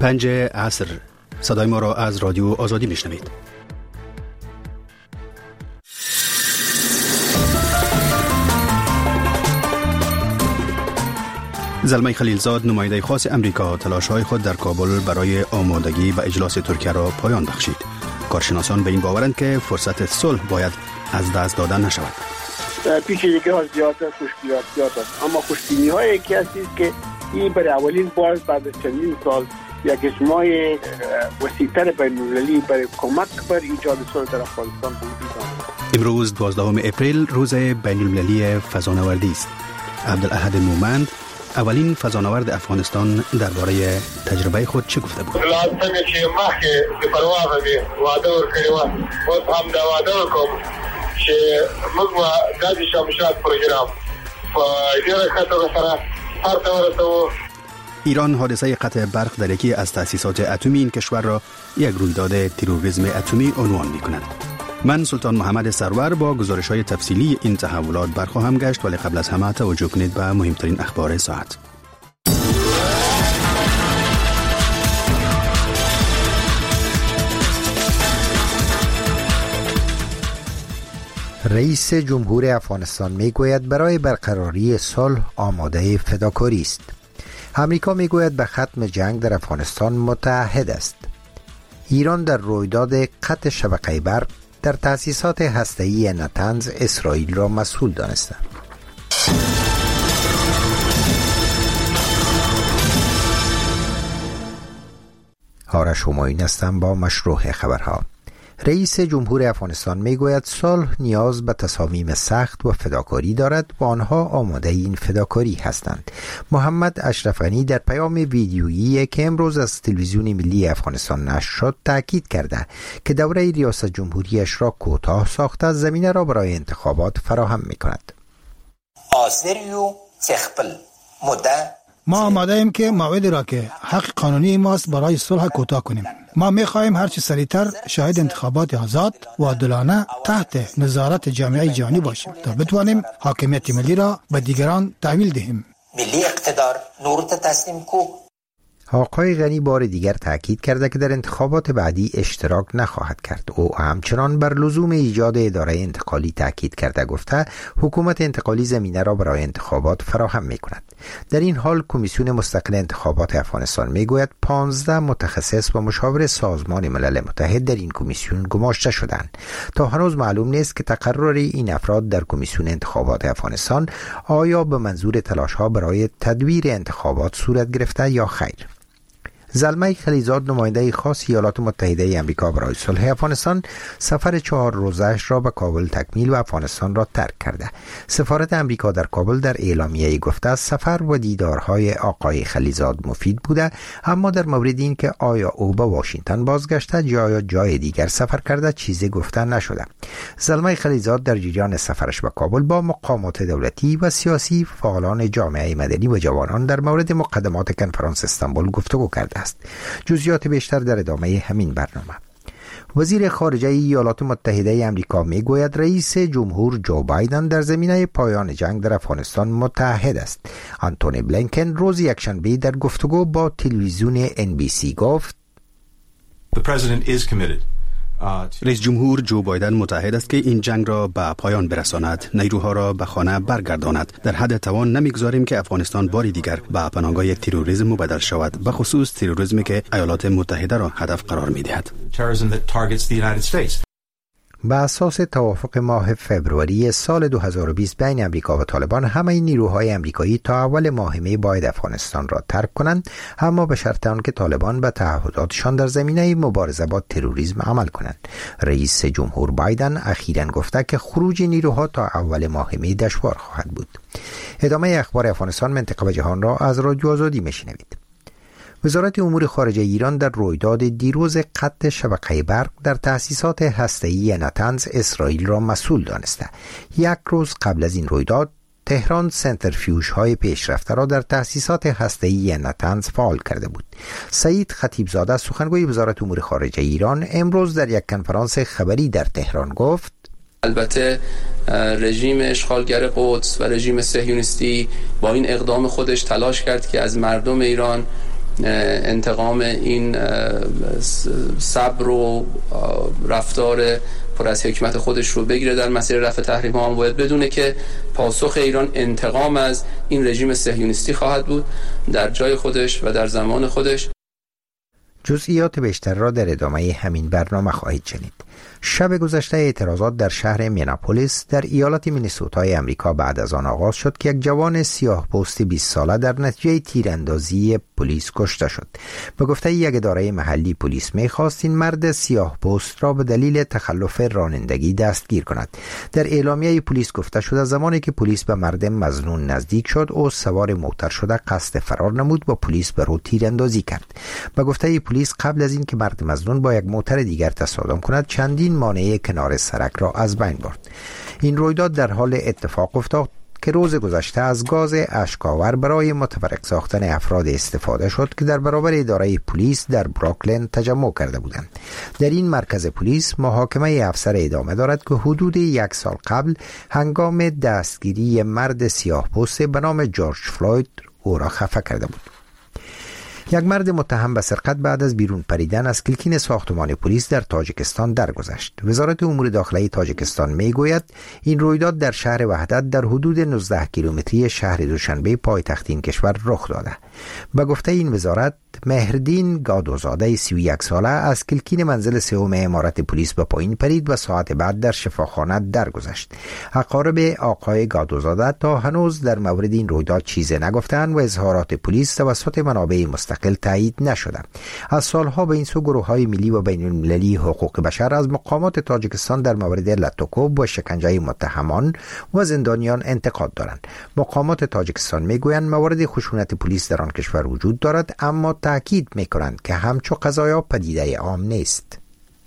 5 عصر. صدای ما را از رادیو آزادی میشنوید. زلمه خلیلزاد، نماینده خاص امریکا، تلاش‌های خود در کابل برای آمادگی به اجلاس ترکیه را پایان بخشید. کارشناسان به این باورند که فرصت صلح باید از دست داده نشود. پیچیدگی ها زیاد است، مشکلات زیاد است، اما خوشبینی های یکی است که این برای اولین بار بعد از چندین سال یک اجماع وسیع‌تر بین‌المللی برای کمک بر ایجاد صلح در افغانستان وجود دارد. امروز 12 اپریل روز بین‌المللی فضانوردی است. عبدالاحد مومند، اولین فضانورد افغانستان، درباره تجربه خود چه گفته بود؟ لازمه چې مخکې د پرواز دی وعده ورکړی و اوس هم دا وعده وکړم چې موږ به دا د شمشاد پروګرام په ډېره ښه توګه سره سر ته ورسوو. ایران حادثه قطع برق در یکی از تأسیسات اتمی این کشور را یک رویداد تروریسم اتمی عنوان می‌کند. من سلطان محمد سرور با گزارش‌های تفصیلی این تحولات برخواهم گشت، ولی قبل از همه توجه کنید به مهمترین اخبار ساعت. رئیس جمهور افغانستان میگوید برای برقراری صلح آماده فداکاری است. امریکا میگوید به ختم جنگ در افغانستان متعهد است. ایران در رویداد قطع شبکه برق در تأسیسات هسته‌ای نتنز اسرائیل را مسئول دانسته. آرش همایون هستم با مشروع خبرها. رئیس جمهور افغانستان میگوید صلح نیاز به تصامیم سخت و فداکاری دارد و آنها آماده این فداکاری هستند. محمد اشرف غنی در پیام ویدیویی که امروز از تلویزیون ملی افغانستان نشر شد تاکید کرده که دوره ریاست جمهوریش را کوتاه ساخته زمینه را برای انتخابات فراهم میکند. ما آماده ایم که موعد را که حق قانونی ماست برای صلح کوتاه کنیم. ما می‌خواهیم هر چه سریعتر شاهد انتخابات آزاد و عادلانه تحت نظارت جامعه جهانی باشیم تا بتوانیم حاکمیت ملی را به دیگران تحویل دهیم. ملی اقتدار نورت تسلیم کو. آقای غنی بار دیگر تاکید کرده که در انتخابات بعدی اشتراک نخواهد کرد. او همچنان بر لزوم ایجاد اداره انتقالی تاکید کرده، گفته حکومت انتقالی زمینه را برای انتخابات فراهم می‌کند. در این حال کمیسیون مستقل انتخابات افغانستان میگوید 15 متخصص و مشاور سازمان ملل متحد در این کمیسیون گماشته شدند. تا هنوز معلوم نیست که تقرر این افراد در کمیسیون انتخابات افغانستان آیا به منظور تلاش‌ها برای تدویر انتخابات صورت گرفته یا خیر. زلمه خلیلزاد، نماینده خاص ایالات متحده آمریکا برای صلح افغانستان، سفر 4 روزه‌اش را به کابل تکمیل و افغانستان را ترک کرده. سفارت آمریکا در کابل در اعلامیه‌ای گفته است سفر و دیدارهای آقای خلیلزاد مفید بوده، اما در مورد این که آیا او به واشنگتن بازگشته یا جای دیگر سفر کرده چیزی گفته نشده. زلمه خلیلزاد در جریان سفرش به کابل با مقامات دولتی و سیاسی، فعالان جامعه مدنی و جوانان در مورد مقدمات کنفرانس استانبول گفتگو کرده است. جزئیات بیشتر در ادامه همین برنامه. وزیر خارجه ایالات متحده آمریکا میگوید رئیس جمهور جو بایدن در زمینه پایان جنگ در افغانستان متعهد است. آنتونی بلینکن روز یکشنبه در گفتگو با تلویزیون NBC گفت رئیس جمهور جو بایدن متعهد است که این جنگ را به پایان برساند، نیروها را به خانه برگرداند. در حد توان نمیگذاریم که افغانستان باری دیگر به پناهگاه تروریسم مبدل شود، به خصوص تروریسمی که ایالات متحده را هدف قرار می‌دهد. به اساس توافق ماه فبروری سال 2020 بین امریکا و طالبان، همه نیروهای امریکایی تا اول ماه می باید افغانستان را ترک کنند، اما به شرط آنکه طالبان به تعهداتشان در زمینه مبارزه با تروریسم عمل کنند. رئیس جمهور بایدن اخیراً گفته که خروج نیروها تا اول ماه می دشوار خواهد بود. ادامه اخبار افغانستان، منطقه و جهان را از رادیو آزادی میشنوید. وزارت امور خارجه ایران در رویداد دیروز قطع شبکه برق در تأسیسات هسته‌ای نتنز اسرائیل را مسئول دانسته. یک روز قبل از این رویداد تهران سنترفیوژهای پیشرفته را در تأسیسات هسته‌ای نتنز فعال کرده بود. سعید خطیبزاده، سخنگوی وزارت امور خارجه ایران، امروز در یک کنفرانس خبری در تهران گفت البته رژیم اشغالگر قدس و رژیم صهیونیستی با این اقدام خودش تلاش کرد که از مردم ایران انتقام این صبر و رفتار پر از حکمت خودش رو بگیره در مسیر رفع تحریم ها. هم باید بدونه که پاسخ ایران انتقام از این رژیم صهیونیستی خواهد بود در جای خودش و در زمان خودش. جزئیات بیشتر را در ادامه همین برنامه خواهید شنید. شب گذشته اعتراضات در شهر میناپولیس در ایالت مینیسوتای امریکا بعد از آن آغاز شد که یک جوان سیاه پوست 20 ساله در نتیجه تیراندازی پلیس کشته شد. به گفته یک اداره محلی پلیس می‌خواست این مرد سیاه پوست را به دلیل تخلف رانندگی دستگیر کند. در اعلامیه پلیس گفته شد از زمانی که پلیس به مرد مظنون نزدیک شد او سوار موتر شده قصد فرار نمود و پلیس بر او تیراندازی کرد. به گفته پلیس قبل از این که مرد مظنون با یک موتر دیگر تصادم کند چندین مانع کنار سرک را از بین برد. این رویداد در حال اتفاق افتاد که روز گذشته از گاز اشک‌آور برای متفرق ساختن افراد استفاده شد که در برابر اداره پلیس در بروکلین تجمع کرده بودند. در این مرکز پلیس محاکمه افسر ادامه دارد که حدود 1 سال قبل هنگام دستگیری مرد سیاه‌پوست به نام جورج فلوید او را خفه کرده بود. یک مرد متهم به سرقت بعد از بیرون پریدن از کلکین ساختمان پلیس در تاجیکستان درگذشت. وزارت امور داخلی تاجیکستان میگوید این رویداد در شهر وحدت در حدود 19 کیلومتری شهر دوشنبه پایتخت این کشور رخ داده. به گفته این وزارت مهردین گادوزاده 31 ساله از کلکین منزل سوم امارت پلیس به پایین پرید و ساعت بعد در شفاخانه درگذشت. اقارب آقای گادوزاده تا هنوز در مورد این رویداد چیزی نگفتند و اظهارات پلیس توسط منابع مستقل تایید نشده. از سالها به این سو گروه‌های ملی و بین‌المللی حقوق بشر از مقامات تاجیکستان در مورد لطوکوب و شکنجه متهمان و زندانیان انتقاد دارند. مقامات تاجیکستان میگویند موارد خشونت پلیس در آن کشور وجود دارد اما تأکید میکنند که همچو قضایا پدیده عام نیست.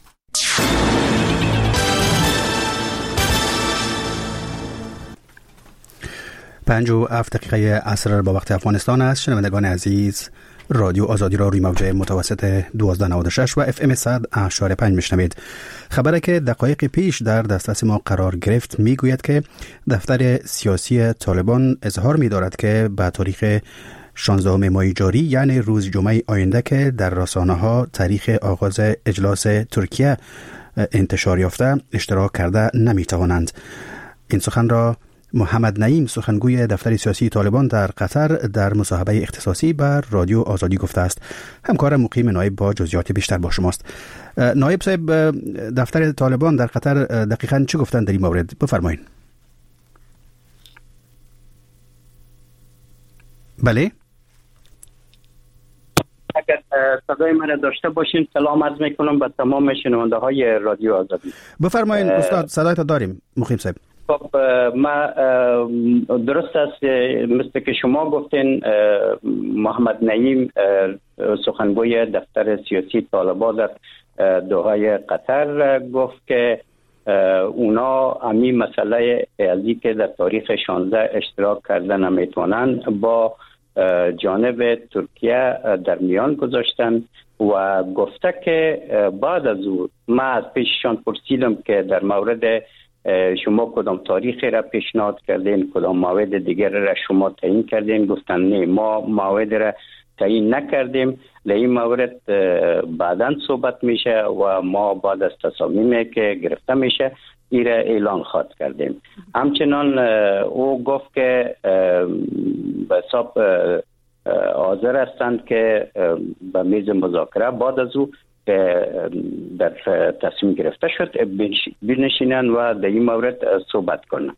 57 دقیقه عصر با وقت افغانستان است. شنوندگان عزیز، رادیو آزادی را روی موج متوسط 1296 و FM 100.5 میشنوید. خبری که دقایق پیش در دسترس ما قرار گرفت میگوید که دفتر سیاسی طالبان اظهار می‌دارد که به تاریخ 16 ماه جاری یعنی روز جمعه آینده که در رسانه‌ها تاریخ آغاز اجلاس ترکیه انتشار یافته اشتراک کرده نمی‌توانند. این سخن را محمد نعیم سخنگوی دفتر سیاسی طالبان در قطر در مصاحبه اختصاصی بر رادیو آزادی گفته است. همکار مقیم نایب با جزئیات بیشتر با شماست. نایب صاحب، دفتر طالبان در قطر دقیقاً چه گفتند در این مورد؟ بفرمایید. بله، اگر صدای من داشته باشین سلام عرض میکنم به تمام شنونده های رادیو آزادی. بفرمایید استاد، صدایت داریم مقیم صاحب. خب ما درست است مثل که شما گفتین، محمد نعیم سخنگوی دفتر سیاسی طالبان در دوحه قطر گفت که اونا همین مسئله ازی که در تاریخ 16 اشتراک کرده نمیتونن با جانب ترکیه در میان گذاشتن و گفته که بعد از او ما از پیششان پرسیدم که در مورد شما کدام تاریخی را پیشنهاد کردین، کدام موعد دیگر را شما تعیین کردین؟ گفتن نه، ما موعد را تعیین نکردیم، این مورد بعداً صحبت میشه و ما بعد از تصامیمی که گرفته میشه این را اعلان خواهد کردیم. همچنان او گفت که به حساب حاضر هستند که به میز مذاکره بعد از او در تصمیم گرفته شد بنشینن و در این مورد صحبت کنن.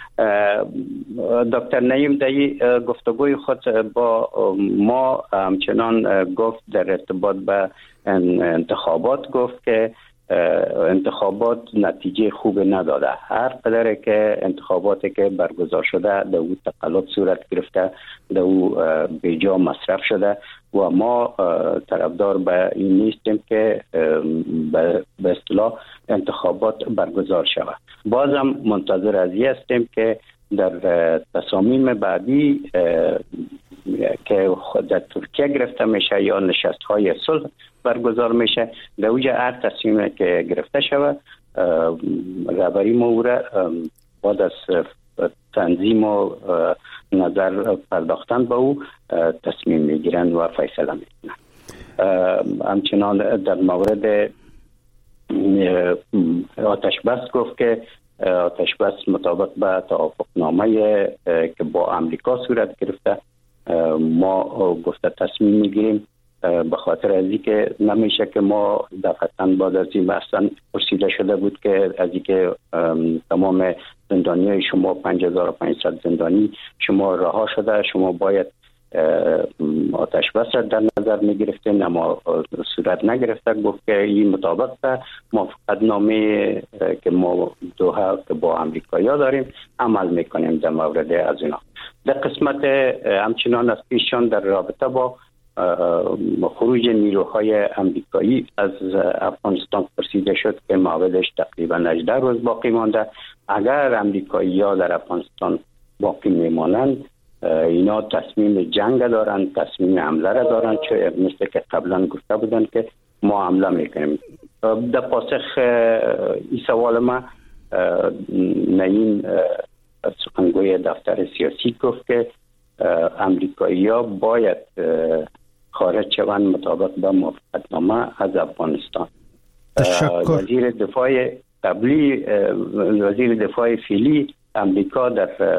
دکتر نعیم در این گفتگوی خود با ما همچنان گفت در ارتباط به انتخابات، گفت که انتخابات نتیجه خوب نداده. هر قدر که انتخاباتی که برگزار شده در او تقلب صورت گرفته، در او بیجا مصرف شده و ما طرفدار به این نیستیم که به اصطلاح انتخابات برگزار شود. بازم منتظر از این هستیم که در تصامیم بعدی که در ترکیه گرفته میشه یا نشست‌های صلح برگزار میشه، در اوجه هر تصمیمی که گرفته شود رهبری موره بعد از تنظیم و نظر پرداختن به او تصمیم میگیرن و فیصله میکنن. همچنان در مورد آتش بس گفت که آتش بس مطابق به توافقنامه که با امریکا صورت گرفته ما گفته تصمیم میگیریم به خاطر از اینکه نمیشه که ما دفعتاً بعد از این بحثاً پرسیده شده بود که از اینکه تمام زندانیای شما 5500 زندانی شما رها شده، شما باید آتش بس را در نظر می گرفتین، اما صورت نگرفته. گفت که این مطابق به موافقت نامه که ما دوحه با امریکایی‌ها داریم عمل میکنیم در مورد از اینا. در قسمت همچنان از پیشان در رابطه با خروج نیروهای امریکایی از افغانستان پرسیده شد که مابعدش تقریبا 18 روز باقی مانده. اگر امریکایی‌ها در افغانستان باقی میمانند اینا تصمیم جنگ دارن، تصمیم حمله را دارن، چه مثل که قبلا گفته بودن که ما حمله میکنیم. در پاسخ این سوال ما نعیم سخنگوی دفتر سیاسی گفت که امریکایی‌ها باید خارج شوند مطابق با موافقتنامه از افغانستان. وزیر دفاع قبلی، وزیر دفاع فعلی امریکا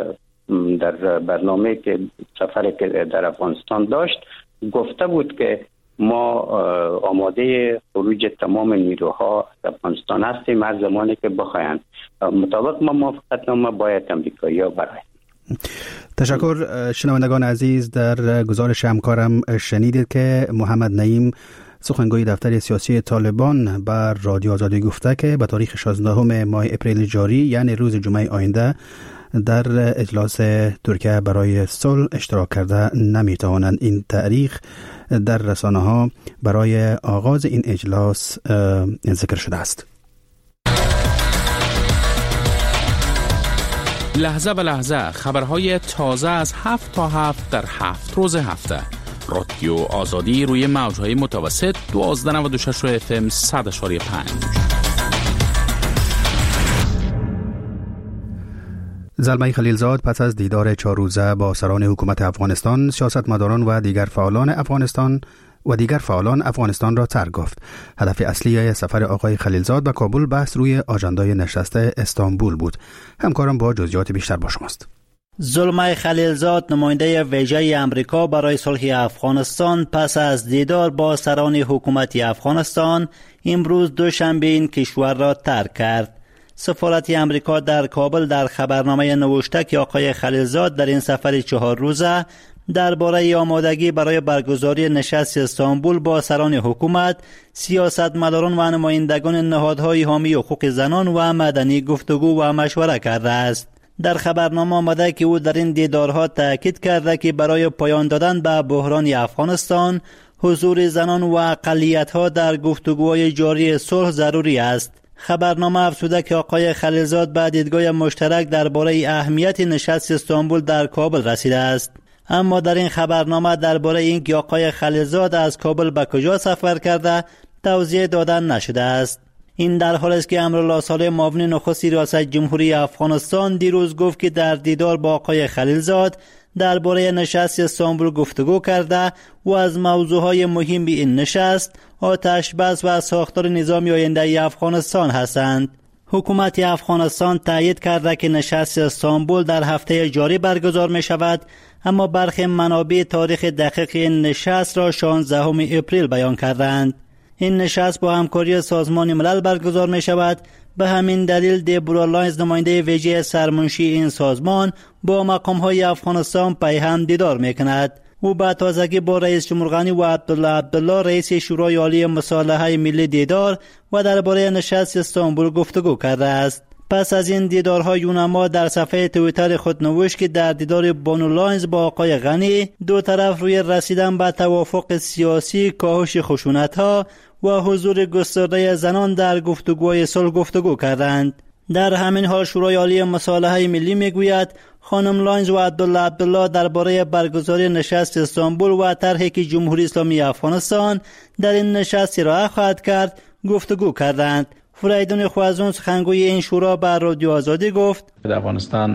در برنامه که سفر که در افغانستان داشت گفته بود که ما آماده خروج تمام نیروها از افغانستان هستیم هر زمانی که بخواهند. مطابق ما موافقتنامه باید امریکایی‌ها برآیند. تشکر. شنوندگان عزیز، در گزارش همکارم شنیدید که محمد نعیم سخنگوی دفتر سیاسی طالبان بر رادیو آزادی گفته که به تاریخ 16 ماه اپریل جاری یعنی روز جمعه آینده در اجلاس ترکیه برای صلح اشتراک کرده نمیتوانند. این تاریخ در رسانه ها برای آغاز این اجلاس ذکر شده است. لحظه به لحظه خبرهای تازه از 7 تا 7 در 7 روز هفته. رادیو آزادی روی موجهای متوسط 1296 FM 100.5. زلمه خلیلزاد پس از دیدار 4 روزه با سران حکومت افغانستان، سیاستمداران و دیگر فعالان افغانستان را ترک گفت. هدف اصلی سفر آقای خلیلزاد به کابل بحث روی آژاندای نشست استانبول بود. همکارم با جزئیات بیشتر با شماست. زلمه خلیلزاد نماینده ویژه امریکا برای صلح افغانستان پس از دیدار با سران حکومت افغانستان امروز دوشنبه این کشور را ترک کرد. سفارت امریکا در کابل در خبرنامه نوشته که آقای خلیلزاد در این سفر 4 روزه درباره آمادگی برای برگزاری نشست استانبول با سران حکومت، سیاستمداران و نمایندگان نهادهای حامی حقوق زنان و مدنی گفتگو و مشوره کرده است. در خبرنامه آمده که او در این دیدارها تاکید کرده که برای پایان دادن به بحران افغانستان حضور زنان و اقلیت‌ها در گفتگوهای جاری صلح ضروری است. خبرنامه افزوده که آقای خلیلزاد به دیدگاه مشترک درباره اهمیت نشست استانبول در کابل رسیده است. اما در این خبرنامه درباره اینکه آقای خلیلزاد از کابل به کجا سفر کرده توضیح دادن نشده است. این در حالی است که امرالله صالح معاون نخست ریاست جمهوری افغانستان دیروز گفت که در دیدار با آقای خلیلزاد درباره نشست استانبول گفتگو کرده و از موضوعهای مهم این نشست آتش بس و ساختار نظام آینده افغانستان هستند. حکومت افغانستان تایید کرده که نشست استانبول در هفته جاری برگزار می شود، اما برخی منابع تاریخ دقیق این نشست را 16 اپریل بیان کردند. این نشست با همکاری سازمان ملل برگزار می شود. به همین دلیل دیبرا لاینز نماینده ویژه سرمنشی این سازمان با مقام‌های افغانستان پیهم دیدار می کند. او به تازگی با رئیس جمهور غنی و عبدالله رئیس شورای عالی مصالحه ملی دیدار و درباره نشست استانبول گفتگو کرده است. پس از این دیدارها یونما در صفحه توییتر خود نوشت که در دیدار بانو لاینز با آقای غنی دو طرف روی رسیدن به توافق سیاسی، کاهش خشونت‌ها و حضور گسترده زنان در گفتگوهای صلح گفتگو کردند. در همین حال شورای عالی مصالحه ملی میگوید خانم لاینز و عبدالله درباره برگزاری نشست استانبول و طرحی که جمهوری اسلامی افغانستان در این نشست ارائه خواهد کرد گفتگو کردند. فریدون خوازون سخنگوی این شورا بر رادیو آزادی گفت در افغانستان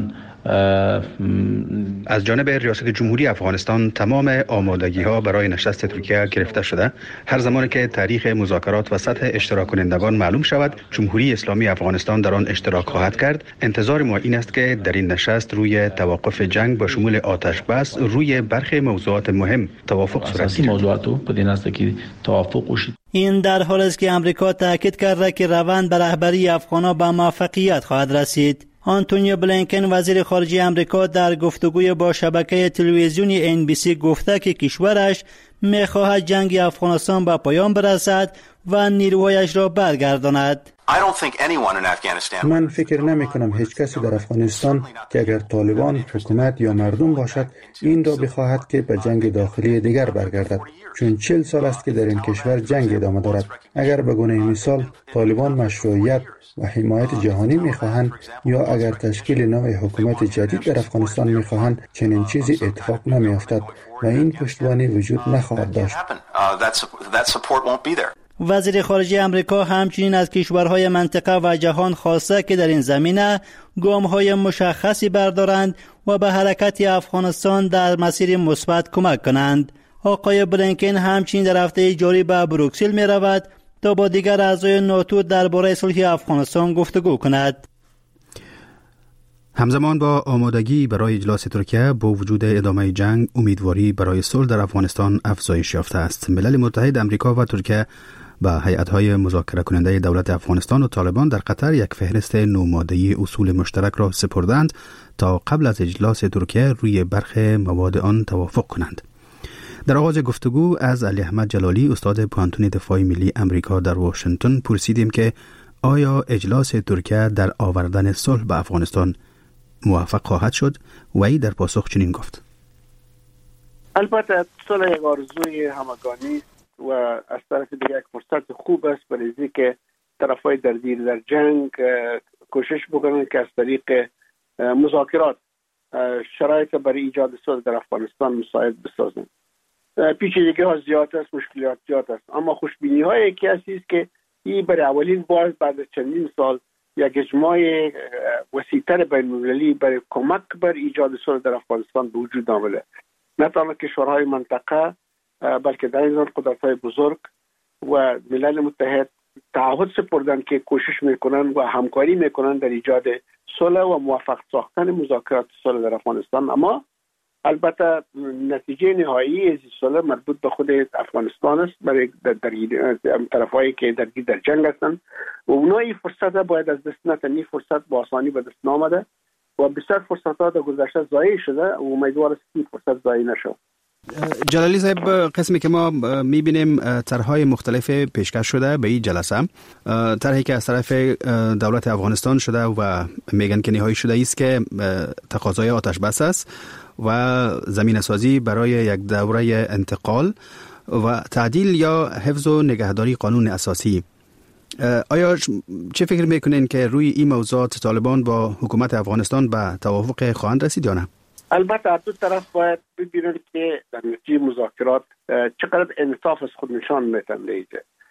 از جانب ریاست جمهوری افغانستان تمام آمادگی‌ها برای نشست ترکیه گرفته شده. هر زمانی که تاریخ مذاکرات و سطح اشتراک کنندگان معلوم شود، جمهوری اسلامی افغانستان در آن اشتراک خواهد کرد. انتظار ما این است که در این نشست روی توقف جنگ با شمول آتش بس روی برخی موضوعات مهم توافق صورت گیرد. این در حالی است که امریکا تاکید کرده که روند به رهبری افغان‌ها به موفقیت خواهد رسید. آنتونیو بلینکن وزیر خارجه امریکا در گفتگوی با شبکه تلویزیونی NBC گفته که کشورش می‌خواهد جنگ افغانستان به پایان برسد و نیروهایش را برگرداند. من فکر نمی کنم هیچ کسی در افغانستان که اگر طالبان، حکومت یا مردم باشد این را بخواهد که به جنگ داخلی دیگر برگردد، چون 40 سال است که در این کشور جنگ ادامه دارد. اگر به گونه مثال طالبان مشروعیت و حمایت جهانی میخواهند یا اگر تشکیل نوع حکومت جدید در افغانستان میخواهند، چنین چیزی اتفاق نمیافتد و این پشتوانه وجود نخواهد داشت. وزیر خارجه امریکا همچنین از کشورهای منطقه و جهان خواسته که در این زمینه گام‌های مشخصی بردارند و به حرکت افغانستان در مسیر مثبت کمک کنند. آقای بلینکن همچنین در هفته جاری به بروکسل می رود تا با دیگر اعضای ناتو درباره صلح افغانستان گفتگو کند. همزمان با آمادگی برای اجلاس ترکیه با وجود ادامه جنگ، امیدواری برای صلح در افغانستان افزایش یافته است. ملل متحد، امریکا و ترکیه با هیئت‌های مذاکره کننده دولت افغانستان و طالبان در قطر یک فهرست نوماده‌ای اصول مشترک را سپردند تا قبل از اجلاس ترکیه روی برخی مواد آن توافق کنند. در آغاز گفتگو از علی احمد جلالی، استاد پوهنتون دفاع ملی امریکا در واشنگتن، پرسیدیم که آیا اجلاس ترکیه در آوردن صلح به افغانستان موفق خواهد شد؟ و ای در پاسخ چنین گفت: البته صلح یک آرزوی همگانی و از طرف دیگر یک فرصت خوب است برای اینکه طرفای درگیر در جنگ کوشش بکنند که از طریق مذاکرات شرایط برای ایجاد صلح در افغانستان مساعد بسازند. پیچیدگی ها زیاد است، مشکلات زیاد است، اما خوشبینی های یکی است که این برای اولین بار بعد از چندین سال یک اجماع وسیع‌تر بین‌المللی برای کمک بر ایجاد صلح در افغانستان به وجود آمده. نه تنها کشورهای منطقه بلکه در این قدرت‌های بزرگ و ملل متحد تعهد سپردند که کوشش میکنند و همکاری میکنند در ایجاد صلح و موفق ساختن مذاکرات صلح در افغانستان. اما البته نتیجه نهایی از صلح مربوط به خود افغانستان است، برای طرفایی که در جنگ هستند و اونها این فرصت باید از دست ندن. این فرصت با آسانی به دست نآمده و بسیار فرصت‌ها در گذشته ضایع شده و امیدوار است که این فرصت ضایع نشود. جلالی صاحب، قسمی که ما میبینیم طرح‌های مختلف پیشکش شده به این جلسه، طرحی که از طرف دولت افغانستان شده و میگن که نهایی شده است که تقاضای آتش بس است و زمینه سازی برای یک دوره انتقال و تعدیل یا حفظ و نگهداری قانون اساسی. آیا چه فکر میکنین که روی این موضوعات طالبان با حکومت افغانستان به توافق خواهند رسید یا نه؟ البته هر دو طرف باید ببینند که در نتیجه مذاکرات چقدر انعطاف از خود نشان میدن.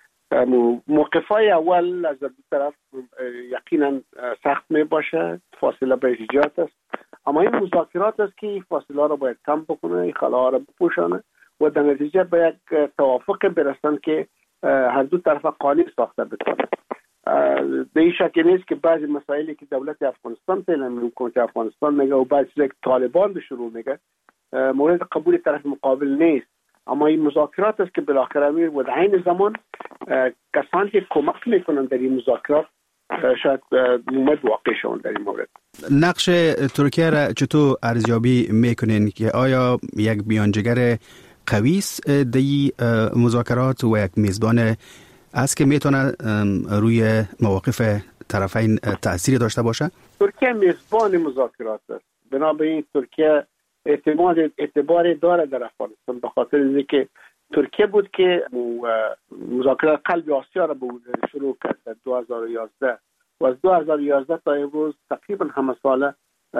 موقفای اول از دو طرف یقینا سخت می باشه، فاصله به ایجاد است، اما این مذاکرات است که فاصله را باید کم بکنه، این خلاها را بپوشانه و در نتیجه به یک توافق برسن که هر دو طرف قانع ساخته بتونه. به این شک نیست که بعضی مسائلی که دولت افغانستان فعلا حکومت افغانستان میگه و بعضی که طالبان به شروع میگه مورد قبول طرف مقابل نیست، اما این مذاکرات است که بالاخره میره و در عین زمان کسانی که کمک میکنن در این مذاکرات شاید مومد واقع شون در این مورد. نقش ترکیه را چطور ارزیابی میکنین که آیا یک بیانجگر قوی است در مذاکرات و یک میزبان است که میتونه روی مواقف طرفین تأثیر داشته باشه؟ ترکیه میزبان مذاکرات است، بنابراین ترکیه اعتبار داره در افغانستان به خاطر اینکه ترکیه بود که مذاکرات قلب آسیا را شروع کرد در 2011 و از 2011 تا امروز تقریبا همه ساله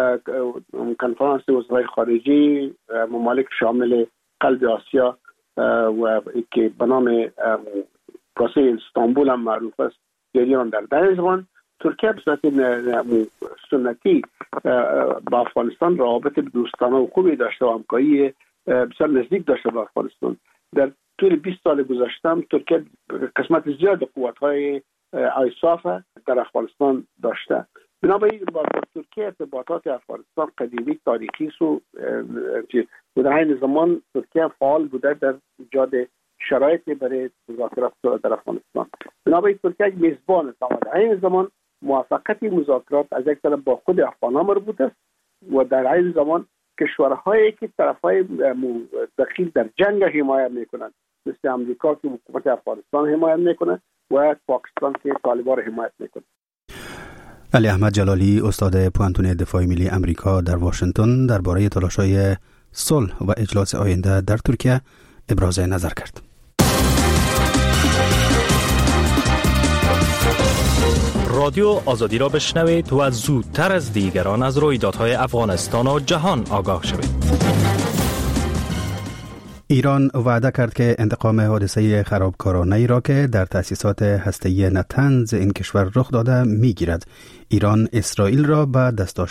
کنفرانس وزرای خارجه ممالک شامل قلب آسیا و که به نام پروسه استانبول هم معروف است جریان در زمان ترکیه به صورت سنتی با افغانستان روابط دوستانه و خوبی داشته و همکاری بسیار نزدیک داشته با افغانستان. در طول 20 سال گذشته ترکیه قسمت زیاد قوت‌های آیساف در افغانستان داشته. بنابراین با ترکیه ارتباطات افغانستان قدیمی تاریخی و در این زمان ترکیه فعال بوده در ایجاد شرایطی برای مذاکرات در افغانستان. بنابراین ترکیه یک میزبان است. در این زمان موافقت مذاکرات از یک طرف با خود افغان‌ها مربوط است و در این زمان کشورهایی که طرفای دخیل در جنگ حمایت میکنند مثل امریکا که حکومت افغانستان حمایت میکنه و پاکستان که طالبان حمایت میکنه. علی احمد جلالی استاد پوانتون دفاع ملی امریکا در واشنگتن درباره تلاش‌های صلح و اجلاس آینده در ترکیه ابراز نظر کرد. رادیو آزادی را بشنوید و زودتر از دیگران از رویدادهای افغانستان و جهان آگاه شوید. ایران وعده کرد که انتقام حادثه خرابکارانه‌ای را که در تأسیسات هسته‌ای نتنز این کشور رخ داده می‌گیرد. ایران اسرائیل را به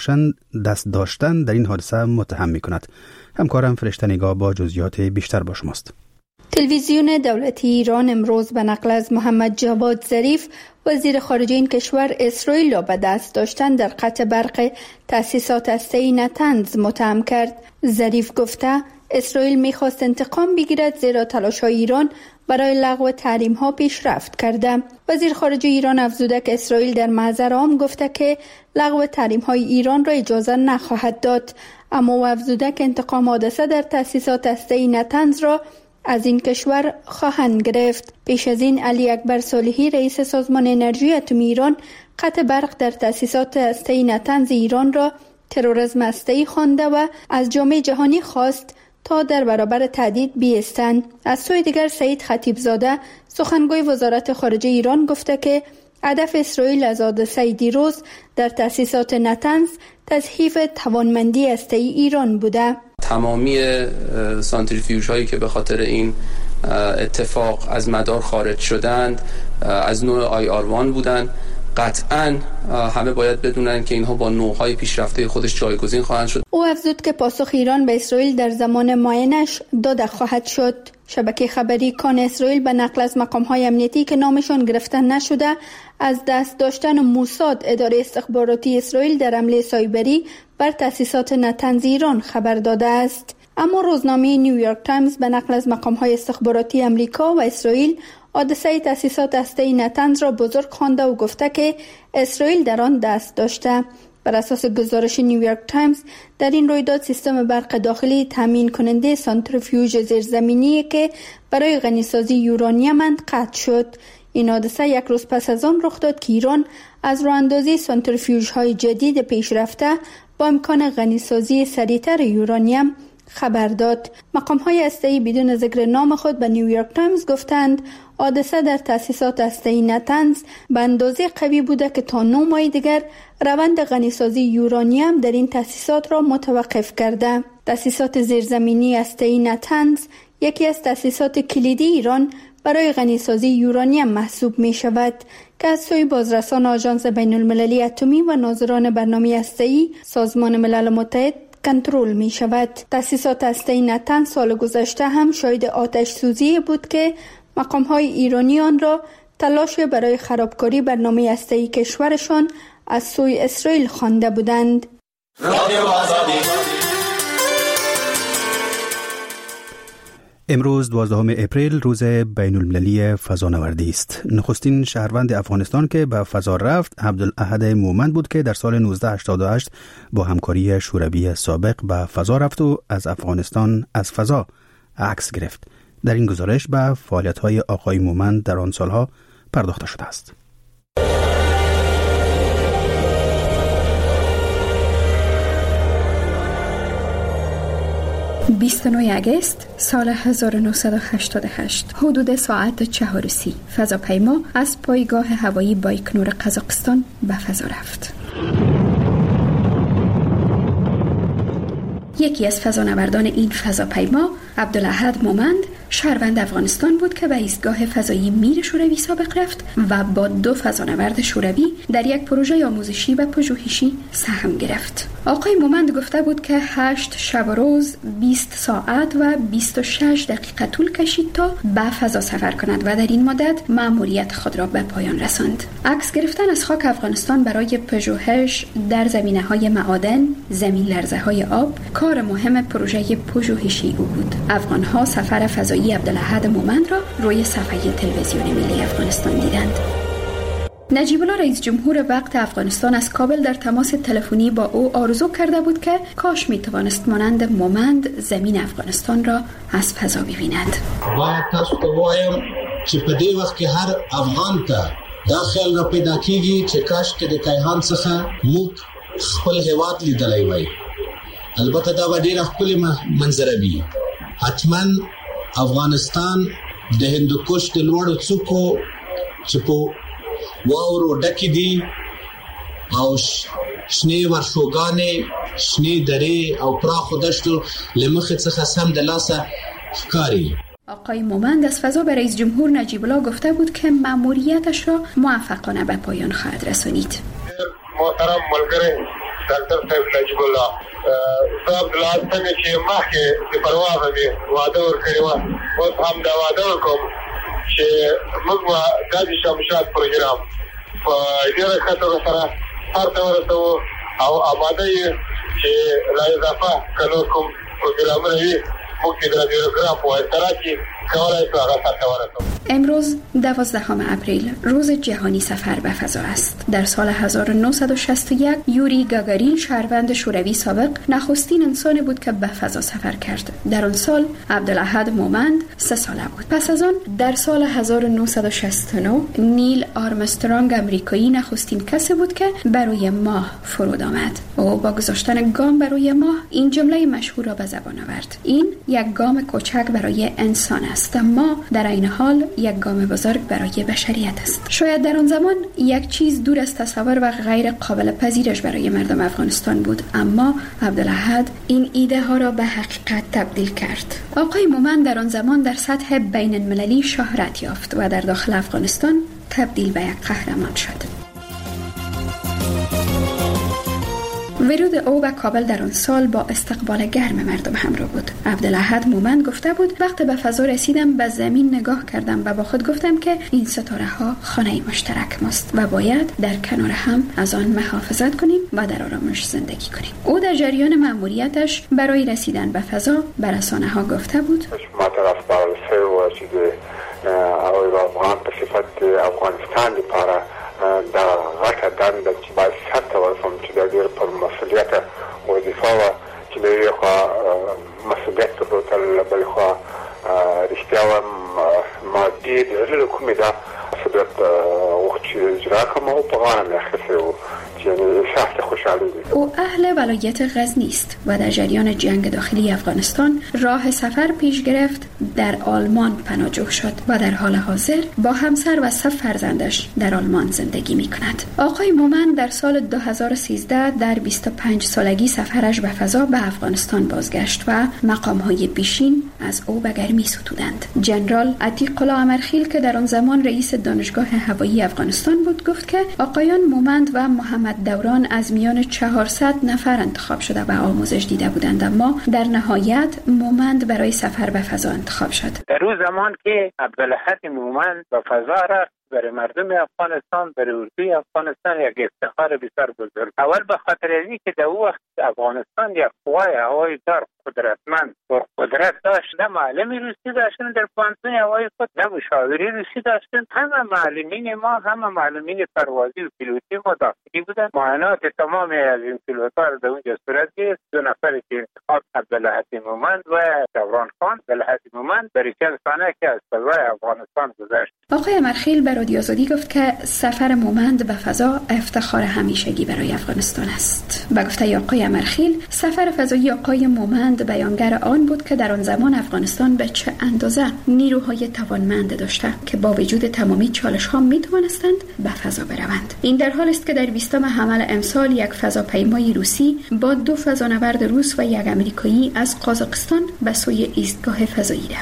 دست داشتن در این حادثه متهم می‌کند. همکارم فرشته نگاه با جزئیات بیشتر با شماست. تلویزیون دولتی ایران امروز به نقل از محمد جواد ظریف وزیر خارجه این کشور اسرائیل را به دست داشتن در قطع برق تأسیسات هسته‌ای نتنز متهم کرد. ظریف گفته اسرائیل می‌خواست انتقام بگیرد زیرا تلاش‌های ایران برای لغو تحریم‌ها پیشرفت کرده. وزیر خارجه ایران افزوده که اسرائیل در محضر عام گفته که لغو تحریم‌های ایران را اجازه نخواهد داد، اما او افزوده که انتقام حادثه در تأسیسات هسته‌ای نتنز را از این کشور خواهند گرفت. پیش از این علی اکبر صالحی رئیس سازمان انرژی اتمی ایران قطع برق در تأسیسات هسته‌ای نتنز ایران را تروریسم هسته‌ای خوانده و از جامعه جهانی خواست تا در برابر تهدید بیستند. از سوی دیگر سعید خطیبزاده سخنگوی وزارت خارجه ایران گفته که هدف اسرائیل از حادثه دیروز در تأسیسات نتنز تضعیف توانمندی هسته‌ای ایران بوده. تمامی سانتریفیوژ هایی که به خاطر این اتفاق از مدار خارج شدند از نوع IR1 بودند. قطعاً همه باید بدونن که اینها با نوع‌های پیشرفته خودش جایگزین خواهند شد. او افزود که پاسخ ایران به اسرائیل در زمان معاینش داده خواهد شد. شبکه خبری کان اسرائیل به نقل از مقام‌های امنیتی که نامشان گرفته نشده از دست داشتن موساد اداره استخباراتی اسرائیل در حمله سایبری بر تأسیسات نتنز ایران خبر داده است. اما روزنامه نیویورک تایمز به نقل از مقام‌های استخباراتی امریکا و اسرائیل حادثه تأسیسات هسته‌ای نتنز را بزرگ خوانده و گفته که اسرائیل در آن دست داشته. بر اساس گزارش نیویورک تایمز در این رویداد سیستم برق داخلی تامین کننده سانتریفیوژ زیرزمینی که برای غنیسازی یورانیم قطع شد. این حادثه یک روز پس از آن رخ داد که ایران از راه‌اندازی سانتریفیوژهای جدید پیشرفته با امکان غنیسازی سریعتر یورانیم خبر داد. مقام‌های هسته‌ای بدون ذکر نام خود به نیویورک تایمز گفتند حادثه در تأسیسات هسته‌ای نتنز به اندازه قوی بوده که تا 9 ماه دیگر روند غنیسازی یورانیم در این تأسیسات را متوقف کرده. تأسیسات زیرزمینی هسته‌ای نتنز یکی از تأسیسات کلیدی ایران برای غنیسازی یورانیم محسوب می شود که از سوی بازرسان آژانس بین‌المللی اتمی و ناظران برنامه هسته‌ای سازمان ملل متحد کنترل می شود. تأسیسات هسته‌ای نتنز سال گذشته هم شاهد آتش سوزی بود که مقام‌های ایرانی آن را تلاش برای خرابکاری برنامه هسته‌ای کشورشان از سوی اسرائیل خوانده بودند. امروز 12 اپریل روز بین المللی فضانوردی است. نخستین شهروند افغانستان که به فضا رفت عبدالاحد مومند بود که در سال 1988 با همکاری شوروی سابق به فضا رفت و از افغانستان از فضا عکس گرفت. در این گزارش به فعالیت‌های آقای مومند در آن سالها پرداخته شده است. 29 اگست سال 1988 حدود ساعت 4:30 فضاپیما از پایگاه هوایی بایکنور قزاقستان به فضا رفت. یکی از فضانوردان این فضاپیما عبدالاحد مومند شهروند افغانستان بود که به ایستگاه فضایی میر شوروی سابق رفت و با 2 فضانورد شوروی در یک پروژه آموزشی و پژوهشی سهم گرفت. آقای مومند گفته بود که 8 شب و روز 20 ساعت و 26 دقیقه طول کشید تا به فضا سفر کند و در این مدت مأموریت خود را به پایان رساند. عکس گرفتن از خاک افغانستان برای پژوهش در زمینه‌های معادن، زمین لرزه‌های آب کار مهم پروژه پژوهشی او بود. افغان‌ها سفر فضایی عبدالاحد مومند را روی صفحه تلویزیون ملی افغانستان دیدند. نجیب الله رئیس جمهور وقت افغانستان از کابل در تماس تلفنی با او آرزو کرده بود که کاش می توانست مانند مومند زمین افغانستان را از فضا ببیند. باید تاسو ته وایم چې په دې وخت کې هر افغان ته دا خیال را پیدا کیږي چې کاش کې د کیهان څخه موږ خپل هیواد لیدلی وای. البته دا به ډېره ښکلې منظره وي. حتما افغانستان د هندوکش د لوړو څوکو چې په واورو ډکې دي او شنې ورشوګانې، شنې درې او پراخو دشتو له مخې څخه سم د لاسه ښکاري. آقای مومند از فضا به رئیس جمهور نجیب الله گفته بود که مأموریتش را موفقانه به پایان خواهد رسانید. محترم ملګری ډاکټر صاحب نجیب الله صاحب د لاس څنګه چې مخکې د پرواز به وعده ورکړی و، اوس هم دا وعده وکړم چې موږ به دا د شمشاد پروګرام په ډېره ښه توګه سره سر ته ورسوو او آماده یې چې لا اضافه که نور کوم پروګرامونه وي موږ د رادیوګرام په واسطه کې کولای شو هغه سر ته ورسوو. امروز 12 اپریل روز جهانی سفر به فضا است. در سال 1961 یوری گاگارین شهروند شوروی سابق نخستین انسانی بود که به فضا سفر کرد. در آن سال عبدالاحد مومند 3 ساله بود. پس از آن در سال 1969 نیل آرمسترانگ امریکایی نخستین کسی بود که بروی ماه فرود آمد. او با گذاشتن گام بروی ماه این جمله مشهور را به زبان آورد: این یک گام کوچک برای انسان است، اما در عین حال یک گام بزرگ برای بشریت است. شاید در آن زمان یک چیز دور از تصور و غیر قابل پذیرش برای مردم افغانستان بود، اما عبدالاحد این ایده ها را به حقیقت تبدیل کرد. آقای مومند در آن زمان در سطح بین المللی شهرت یافت و در داخل افغانستان تبدیل به یک قهرمان شد. ورود او به کابل در آن سال با استقبال گرم مردم همراه بود. عبدالاحد مومند گفته بود وقتی به فضا رسیدم به زمین نگاه کردم و با خود گفتم که این ستاره ها خانه مشترک ماست و باید در کنار هم از آن محافظت کنیم و در آرامش زندگی کنیم. او در جریان مأموریتش برای رسیدن به فضا به رسانه ها گفته بود: ما طرفدار افغان په صفت افغانستان لپاره دا غټه دنده چې باید سرته ورسوم چې دا ډېر پر مسؤلیت وظیفه وه چې له یوې خوا مسؤلیت درلودل، له بلې خوا رښتیا وایم مادي د زړه له کومې دا مسؤلیت غوښت چې اجرا کړم او په غاړه مې اخیستی و. او اهل ولایت غزنی است و در جریان جنگ داخلی افغانستان راه سفر پیش گرفت، در آلمان پناهجو شد و در حال حاضر با همسر و 3 فرزندش در آلمان زندگی می کند. آقای مومند در سال 2013 در 25 سالگی سفرش به فضا به افغانستان بازگشت و مقام‌های پیشین از او به گرمی ستودند. جنرال عتیق الله امرخیل که در آن زمان رئیس دانشگاه هوایی افغانستان بود گفت که آقایان مومند و محمد دوران از میان 400 نفر انتخاب شده و آموزش دیده بودند، اما در نهایت مومند برای سفر به فضا انتخاب شد. در روز زمان که عبدالاحد مومند به فضا رفت، برای مردم افغانستان، برای اردوی افغانستان یک افتخار بسیار بزرگ. اول به خاطر اینکه که در وقت افغانستان یک قوای هوایی دار قدرتمند و قدرت داشت، نه معلم روسی داشتن در پانتون هوایی خود، نه مشاوری روسی داشتن. همه معلمین ما، همه معلمین پروازی و پیلوتی ما داخلی بودن. معاینات تمام از این پیلوت‌ها در اونجا صورت گرفت. 2 نفر که انتخاب عبدالاحد مومند و دوران خان. عبدالاحد مومند برای چند سال که از فضای افغانستان گذشت. آقای امرخیل به رادیو آزادی گفت که سفر مومند به فضا افتخار همیشگی برای افغانستان است. به گفته آقای امرخیل، سفر فضایی آقای مومند بیانگر آن بود که در آن زمان افغانستان به چه اندازه نیروهای توانمند داشته که با وجود تمامی چالش‌ها می‌توانستند به فضا بروند. این در حالی است که در 20 حمل امسال یک فضاپیمای روسی با 2 فضانورد روس و 1 امریکایی از قازقستان به سوی ایستگاه فضایی رفت.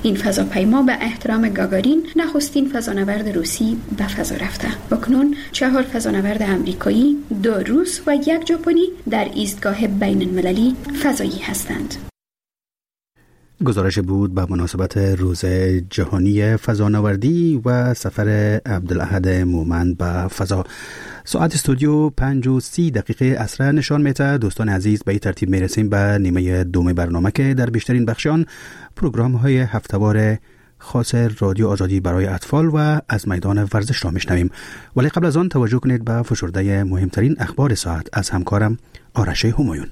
این فضاپیما به احترام گاگارین نخستین فضانورد روسی به فضا رفته. اکنون 4 فضانورد امریکایی، 2 روس و 1 ژاپنی در ایستگاه بین المللی فضایی هستند. گزارش بود به مناسبت روز جهانی فضانوردی و سفر عبدالاحد مومند به فضا. ساعت استودیو 5:30 عصر نشان میده. دوستان عزیز، به این ترتیب میرسیم به نیمه دوم برنامه که در بیشترین بخشان پروگرام های هفتهوار خاص رادیو آزادی برای اطفال و از میدان ورزش را میشنویم. ولی قبل از آن توجه کنید به فشرده مهمترین اخبار ساعت از همکارم آرش همایون.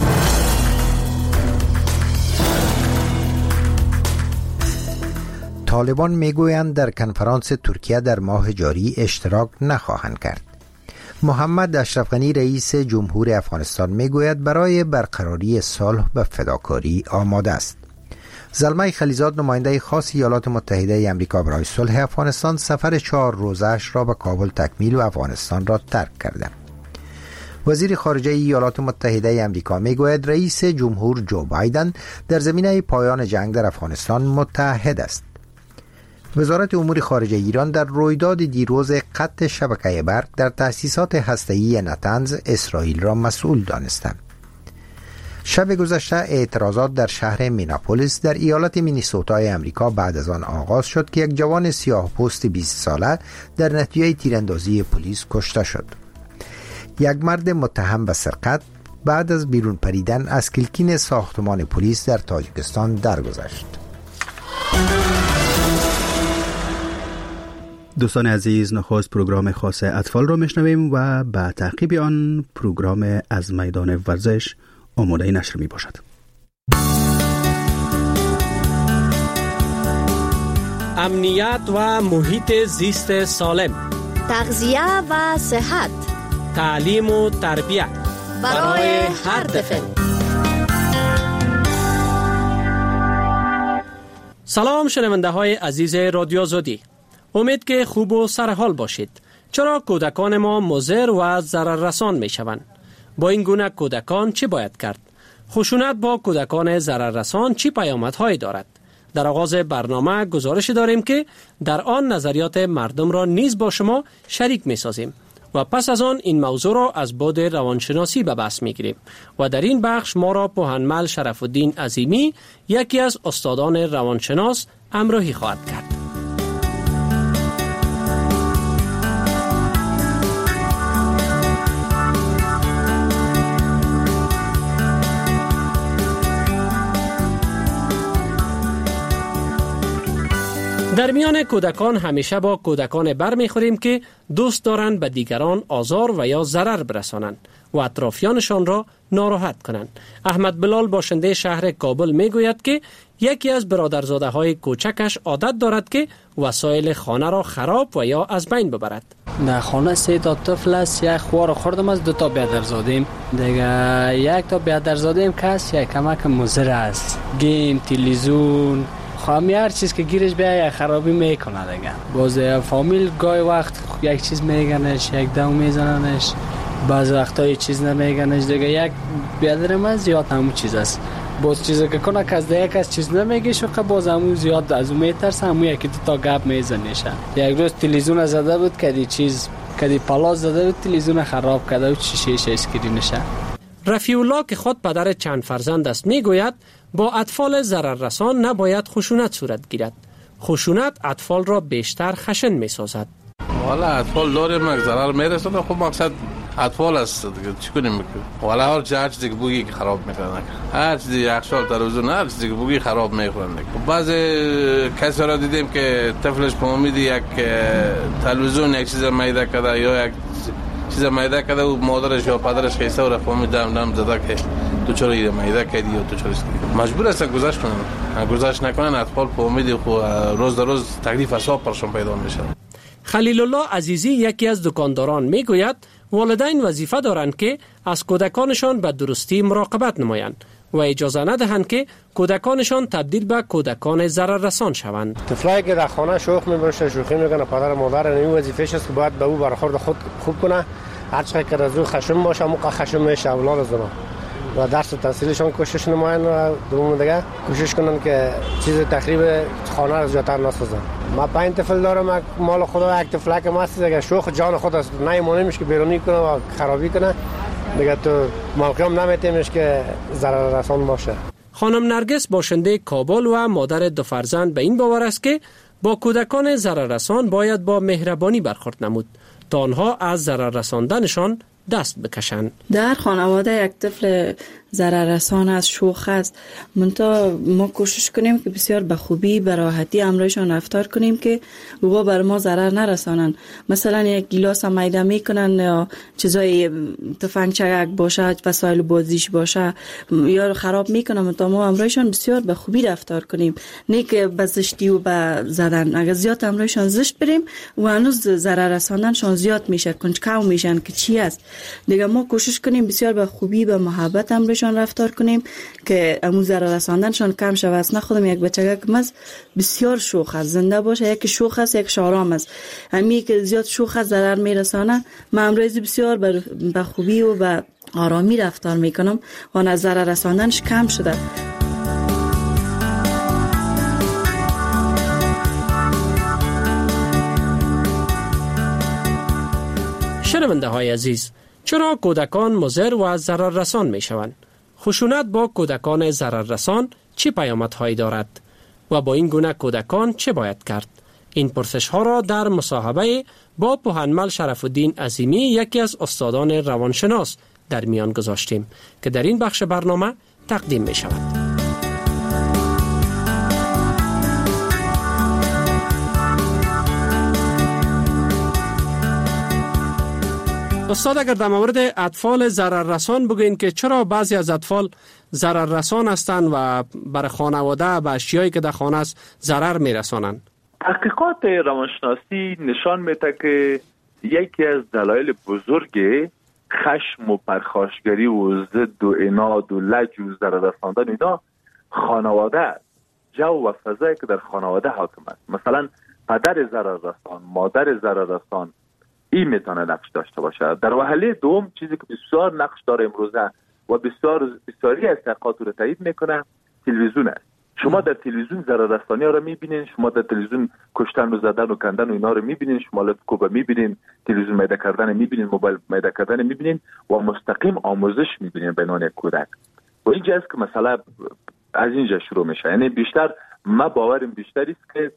طالبان میگویند در کنفرانس ترکیه در ماه جاری اشتراک نخواهند کرد. محمد اشرف غنی رئیس جمهور افغانستان میگوید برای برقراری صلح و فداکاری آماده است. زلمه خلیزاد نماینده خاص ایالات متحده آمریکا برای صلح افغانستان سفر 4 روزه‌اش را به کابل تکمیل و افغانستان را ترک کرده. وزیر خارجه ایالات متحده آمریکا میگوید رئیس جمهور جو بایدن در زمینه پایان جنگ در افغانستان متحد است. وزارت امور خارجه ایران در رویداد دیروز قطع شبکه برق در تأسیسات هسته‌ای نتنز اسرائیل را مسئول دانستند. شب گذشته اعتراضات در شهر میناپولیس در ایالت مینیسوتای آمریکا بعد از آن آغاز شد که یک جوان سیاه‌پوست 20 ساله در نتیجه تیراندازی پلیس کشته شد. یک مرد متهم به سرقت بعد از بیرون پریدن از کلکین ساختمان پلیس در تاجیکستان درگذشت. دوستان عزیز، نخست پروگرام خاص اطفال را میشنویم و به تعقیب آن پروگرام از میدان ورزش آماده نشر می باشد. امنیت و محیط زیست سالم، تغذیه و صحت، تعلیم و تربیت برای هر طفل. سلام شنونده های عزیز رادیو آزادی، امید که خوب و سرحال باشید. چرا کودکان ما مضر و ضرر رسان می شوند؟ با این گونه کودکان چه باید کرد؟ خشونت با کودکان ضرر رسان چه پیامدهایی دارد؟ در آغاز برنامه گزارش داریم که در آن نظریات مردم را نیز با شما شریک می سازیم و پس از آن این موضوع را از بعد روانشناسی به بحث می گیریم و در این بخش ما را پوهنمل شرف الدین عظیمی، یکی از استادان روانشناس، همراهی خواهد کرد. در میان کودکان همیشه با کودکان برمیخوریم که دوست دارند به دیگران آزار و یا ضرر برسانند و اطرافیانشان را ناراحت کنند. احمد بلال باشنده شهر کابل میگوید که یکی از برادرزاده های کوچکش عادت دارد که وسایل خانه را خراب و یا از بین ببرد. در خانه 3 تا طفل است، یک خوار خوردم از 2 تا بیادرزادیم دیگه. 1 تا بیادرزادیم کس یک کمک مضر است، گیم، تلویزیون، خواهمی هر چیز که گیرش بیایی خرابی میکنه دیگه. باز فامیل گاهی وقت یک چیز میگنش، یک دو میزننش، بعض وقتا یک چیز نمیگنش دیگه. یک بیادرم از زیاد همون چیز است، باز چیزی که کنه که از دیگه کس چیز نمیگه شوقه باز همون زیاد از اون میترسه، همون یکی 2 تا گپ میزنیشه. یک روز تلویزیون زده بود کدی چیز کدی پلاس زده بود، تلویزیون خراب کرده و شیشه اسکرینشه. رفیع الله که خود پدر چند فرزند است میگوید با اطفال ضرر رسان نباید خشونت صورت گیرد. خشونت اطفال را بیشتر خشن میسازد. والا اطفال داریم ضرر میرسونه، خب مقصد اطفال است دیگه، چی کنیم؟ والا هر چیزی که بوگی که خراب میکنه، هر چیزی یخچال تلویزیون هر چیزی که بوگی خراب میکنه. بعض کسی را دیدیم که طفلش به امید یک تلویزیون یک چیز میده کرده یا یک چیز میده کرده و مادرش یا پدرش خیسته و رفت دم زده که تو چرا این میده کردی یا تو چرا مجبور هستن گذشت کنن. گذشت نکنن اطفال به امید خود روز در روز تکلیف حساب پرشون پیدا میشه. خلیل الله عزیزی یکی از دکانداران میگوید والدین وظیفه دارند که از کودکانشان به درستی مراقبت نمایند و اجازه ندهند که کودکانشان تبدیل به کودکان ضرر رسان شوند. طفلایی که در خانه شوخ میبرن شوخی میکنه، پدر مادر این وظیفه‌ش است که باید به او برخورد خود خوب کنه. هر چقدر که از او خشم باشه موقع خشم میشه اولاد از اونا. و درس و تحصیلشان کوشش نماین و دوم دیگه کوشش کنن که چیز تخریب خانه را زیادتر نسازن. ما 5 طفل دارم، مال خدا یک طفلک ماست دیگه، شوخ جان خود است، نمیمونیمش که بیرونی کنه و خرابی کنه دیگه، تو موقعم نمیتیمش که ضرر رسان باشه. خانم نرگس باشنده کابل و مادر 2 فرزند به این باور است که با کودکان ضرر رسان باید با مهربانی برخورد نمود تا آنها از ضرر رساندنشان دست بکشند. در خانواده یک طفل ضرر رسان است، شوخ است، منتها ما کوشش کنیم که بسیار به خوبی به راحتی امرایشان رفتار کنیم که او بر ما ضرر نرسانند. مثلا یک گیلاس میده میکنن یا چیزای تفنگ چگک باشه، وسایل بازیش باشه یا خراب میکنن، منتها ما امرایشان بسیار به خوبی رفتار کنیم، نه که به زشتی و به زدن. اگر زیاد امرایشان زشت بریم و هنوز ضرر رساندنشان زیاد میشه، کنجکاو میشن که چی است دیگه. ما کوشش کنیم بسیار به خوبی به محبت امرایشان رفتار کنیم که امو ضرر رساندنشان کم شود. اصلا خودم یک بچه که مز بسیار شوخ است، زنده باشه، یک شوخ است یک شارام است. همی که زیاد شوخ است ضرر میرسانه، من امروزی بسیار به خوبی و به آرامی رفتار میکنم و از ضرر رساندنش کم شده. شنونده های عزیز، چرا کودکان مضر و ضرر رسان می شوند؟ خشونت با کودکان ضرر رسان چه پیامدهایی دارد و با این گونه کودکان چه باید کرد؟ این پرسش ها را در مصاحبه با پوهنمل شرف الدین عظیمی، یکی از استادان روانشناس، در میان گذاشتیم که در این بخش برنامه تقدیم می شود. استاد، اگر در مورد اطفال ضرر رسان بگوین که چرا بعضی از اطفال ضرر رسان هستند و برای خانواده به اشیایی که در خانه است ضرر میرسانند؟ تحقیقات روانشناسی نشان میده که یکی از دلایل بزرگ خشم و پرخاشگری و ضد و عناد و لج و ضرر رساندن اینا خانواده است. جو و فضایی که در خانواده حاکم است. مثلا پدر ضرر رسان، مادر ضرر رسان، این میتونه نقش داشته باشه. در وهله دوم چیزی که بسیار نقش داره امروزه و بسیاری از تحقیقات رو تایید میکنه، تلویزیون است. شما در تلویزیون ضرر رسانی ها رو میبینین، شما در تلویزیون کشتن و زدن و کندن و اینا رو میبینین، شما لطف‌کوبه میبینین، تلویزیون میده کردن میبینین، موبایل میده کردن میبینین و مستقیم آموزش میبینین به عنوان کودک. و اینجا است که مثلا از اینجا شروع میشه. یعنی بیشتر ما باورم بیشتری است که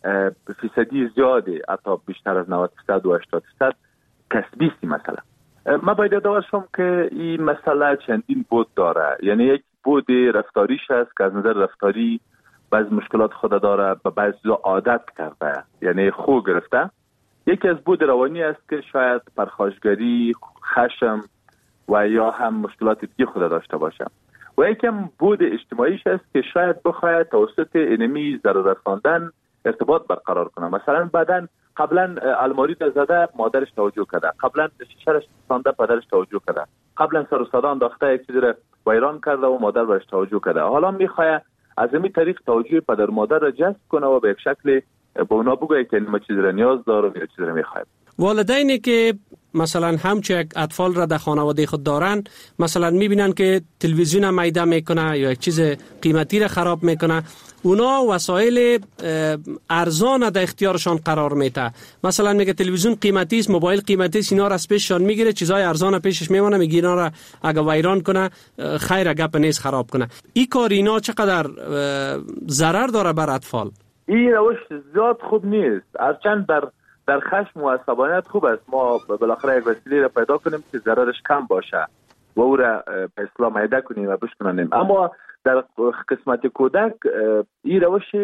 فیصدی زیاده، حتی بیشتر از 90% و 80% کسبی است. مثلا ما باید یادآور شم که این مسئله چندین بود داره. یعنی یک بود رفتاریش است که از نظر رفتاری بعض مشکلات خود داره، به بعض عادت کرده، یعنی خو گرفته. یکی از بود روانی است که شاید پرخاشگری، خشم و یا هم مشکلات دیگه خود داشته باشه. و یکم بود اجتماعیش است که شاید بخواهد توسط انمی ضرر رساندن ارتباط برقرار کنه. مثلا بعدن قبلا الماری زده مادرش توجه کرده، قبلا شیشه‌اش سانده پدرش توجه کرده، قبلا سر و صدا انداخته یک چیزی را ویران کرده و مادر برش توجه کرده. حالا میخواد از این طریق توجه پدر مادر را جذب کنه و به یک شکل به اونا بگه که ما چیزی را نیاز داره و یا چیزی را میخواد. والدینی که مثلا همچه یک اطفال را در خانواده خود دارن، مثلا میبینن که تلویزیون هم میده میکنه یا یک چیز قیمتی را خراب میکنه، اونا وسایل ارزان در اختیارشان قرار میده. مثلا میگه تلویزیون قیمتی است، موبایل قیمتی است، اینا را از پیششان میگیره، چیزای ارزان پیشش میمونه، میگه اینا را اگه ویران کنه خیر گپ نیست خراب کنه. این کار اینا چقدر ضرر داره بر اطفال؟ این روش زیاد خوب نیست. هرچند در خشم و عصبانیت خوب است ما بالاخره یک وسیله را پیدا کنیم که ضررش کم باشه و او را به اصطلاح میده کنیم و بشکنیم. اما در قسمت کودک این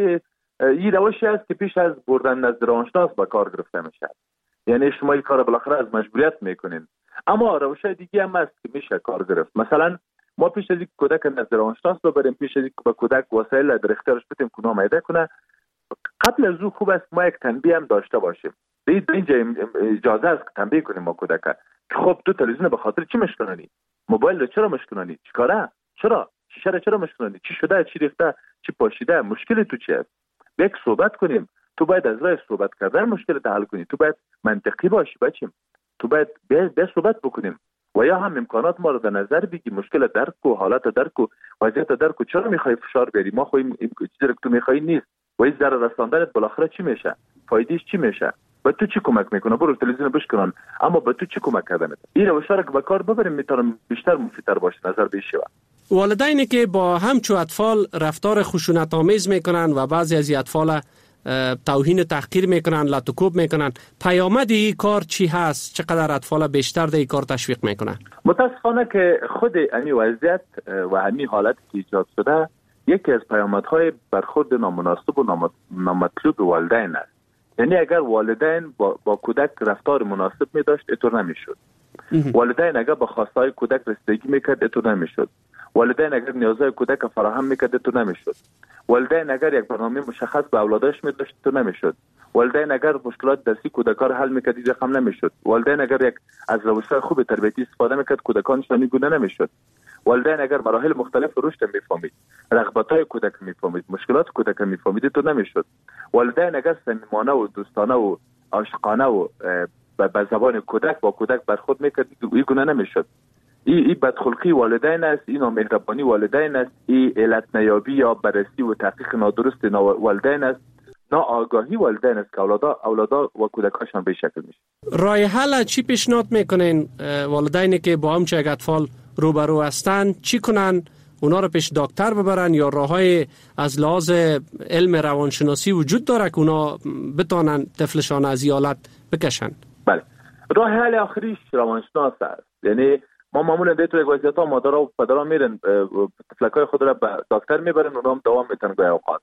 روشی است که پیش از بردن نزد روانشناس به کار گرفته میشه. یعنی شما این کار بالاخره از مجبوریت میکنین. اما روش دیگه هم است که میشه کار گرفت. مثلا ما پیش از این کودک نزد روانشناس ببریم، پیش از این به کودک وسایل در اختیارش بدیم که اونا میده کنه، قبل از او خوب است ما یک تنبیه هم داشته باشیم. اینجا اجازه است که تنبیه کنیم ما کودک که خب تو تلویزیون به خاطر چی مشکنانی؟ موبایل رو چرا مشکنانی؟ چیکاره؟ چرا؟ شیشه رو چرا مشکنانی؟ چی شده؟ چی ریخته؟ چی پاشیده؟ مشکل تو چی است؟ یک صحبت کنیم. تو باید از راه صحبت کردن مشکل حل کنی. تو باید منطقی باشی بچیم. تو باید به صحبت بکنیم. و یا هم امکانات ما رو در نظر بگی، مشکل درک و حالت درک و وضعیت درک و چرا میخوای فشار بیاری؟ ما خو این چیزی که تو میخوای نیست و این ضرر رساندنت بالاخره چی میشه؟ فایدهش چی میشه؟ به تو چی کمک میکنه؟ برو تلویزیون بشکنن، اما به تو چی کمک کردن؟ این روشا که به کار ببریم میتونم بیشتر مفیدتر باشه نظر بشه. والدینی که با همچو اطفال رفتار خشونت آمیز میکنن و بعضی از اطفال توهین و تحقیر میکنن، لطوکوب میکنن، پیامد این کار چی هست؟ چقدر اطفال بیشتر در این کار تشویق میکنن؟ متاسفانه که خود این وضعیت و همین حالت که ایجاد شده یکی از پیامدهای برخورد نامناسب و نامطلوب والدین است. یعنی اگر والدین با کودک رفتار مناسب می داشت اینطور نمیشد. والدین اگر با خواستهای کودک رسیدگی میکرد اینطور نمیشد. والدین اگر نیازهای کودک فراهم میکرد اینطور نمیشد. والدین اگر یک برنامه مشخص به اولادش می داشت اینطور نمیشد. والدین اگر مشکلات درسی کودکان حل میکرد این رقم نمیشد. والدین اگر یک از روش‌های خوب تربیتی استفاده میکرد کودکانشان گونه نمیشد. والدین اگر مراحل مختلف رشد میفهمید، رغبت‌های کودک میفهمید، مشکلات کودک میفهمید تو نمیشد. والدین اگر صمیمانه و دوستانه و عاشقانه و به زبان کودک با کودک برخورد میکرد این گونه نمیشد. این بدخلقی والدین است، این نامهربانی والدین است، این علت نیابی یا بررسی و تحقیق نادرست والدین است، ناآگاهی والدین است که اولادا و کودکاشان به شکل میشه. راه حل چی پیشنهاد میکنین والدینی که با همچه یک اطفال روبرو هستن؟ چی کنن؟ اونا رو پیش دکتر ببرن یا راههای از لحاظ علم روانشناسی وجود داره که اونا بتونن طفلشان از این حالت بکشن؟ بله، راه حل آخریش روانشناس است. یعنی ما معمولا در یک وضعیت ها مادرها و پدرها میرن طفلکای خود را به دکتر میبرن، اونا هم دوام میتن گاهی اوقات.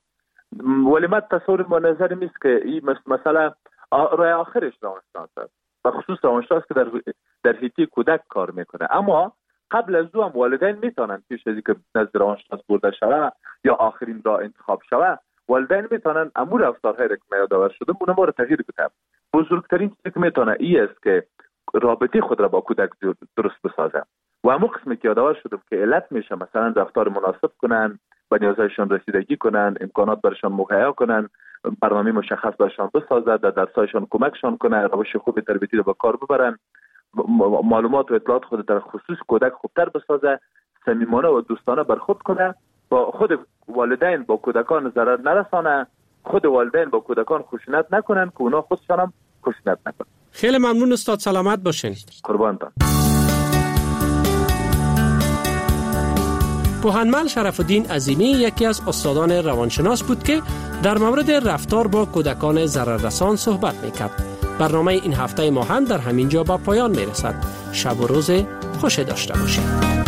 ولی من تصور با نظر نیست که این مسئله راه آخرش روانشناس است، و خصوص روانشناس که در حیطه کودک کار میکنه. اما قبل از او هم والدین میتونن پیش از اینکه نزد روانشناس برده شوه یا آخرین راه انتخاب شوه، والدین میتونن امور رفتارهای که ما یادآور شده اونها رو تغییر بدن. بزرگترین چیزی که میتونه این است که رابطه خود را با کودک درست بسازه و همون قسمی که یادآور شدم که علت میشه مثلا رفتار مناسب کنن، به نیازهایشان رسیدگی کنن، امکانات برشان مهیا کنن، برنامه مشخص برشان بسازد، در درسایشان کمکشان کنه، روش خوب تربیتی رو به کار ببرن، معلومات و اطلاعات خود در خصوص کودک خوبتر بسازه، صمیمانه و دوستانه برخورد کنه، با خود والدین با کودکان ضرر نرسانه، خود والدین با کودکان خشونت نکنن که اونا خودشان هم خشونت نکنن. خیلی ممنون استاد، سلامت باشین. قربانتان. پوهنمل شرف الدین عظیمی یکی از استادان روانشناس بود که در مورد رفتار با کودکان ضرررسان صحبت میکرد. برنامه این هفته ما هم در همین جا با پایان میرسد. شب و روز خوش داشته باشید.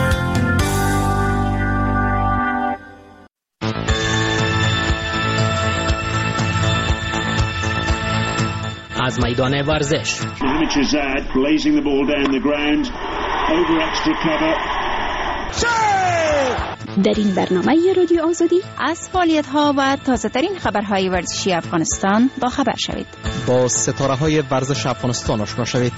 از میدان ورزش در این برنامه رادیو آزادی از فعالیت‌ها و تازه‌ترین خبرهای ورزشی افغانستان با خبر شوید. با ستاره‌های ورزش افغانستان آشنا شوید.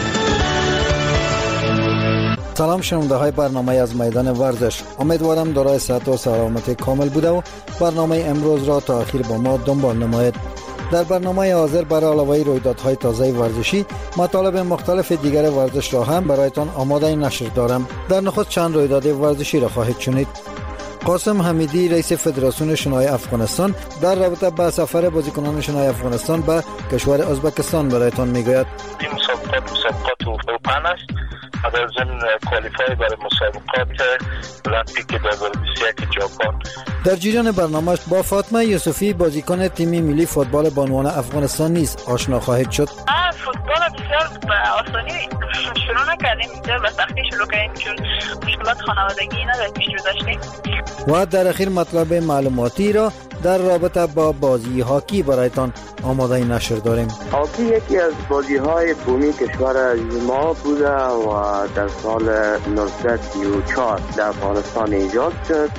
سلام شنونده های برنامه از میدان ورزش، امیدوارم دارای صحت و سلامت کامل بوده و برنامه امروز را تا آخر با ما دنبال نمایید. در برنامه حاضر برای علاوه رویدادهای تازه ورزشی مطالب مختلف دیگر ورزش را هم برایتان آماده نشر دارم. در نخست چند رویداد ورزشی را خواهید شنید. قاسم حمیدی رئیس فدراسیون شنای افغانستان در رابطه با سفر بازیکنان شنای افغانستان به کشور ازبکستان برایتان میگوید. این مسابقات اوپن است. در ضمن کوالیفای برای مسابقات المپیک 2021 ژاپن. در جریان برنامه با فاطمه یوسفی بازیکن تیم ملی فوتبال بانوان افغانستان نیز آشنا خواهید شد. فوتبال بسیار به آسانی شروع نکردیم، بسیار به سختی شروع کردیم چون مشکلات خانوادگی نداشت پیش رو داشتیم. و در اخیر مطلب معلوماتی را در رابطه با بازی هاکی برایتان آماده نشر داریم. هاکی یکی از بازی‌های بومی کشور ما بوده و در سال 1934 در افغانستان ایجاد شد.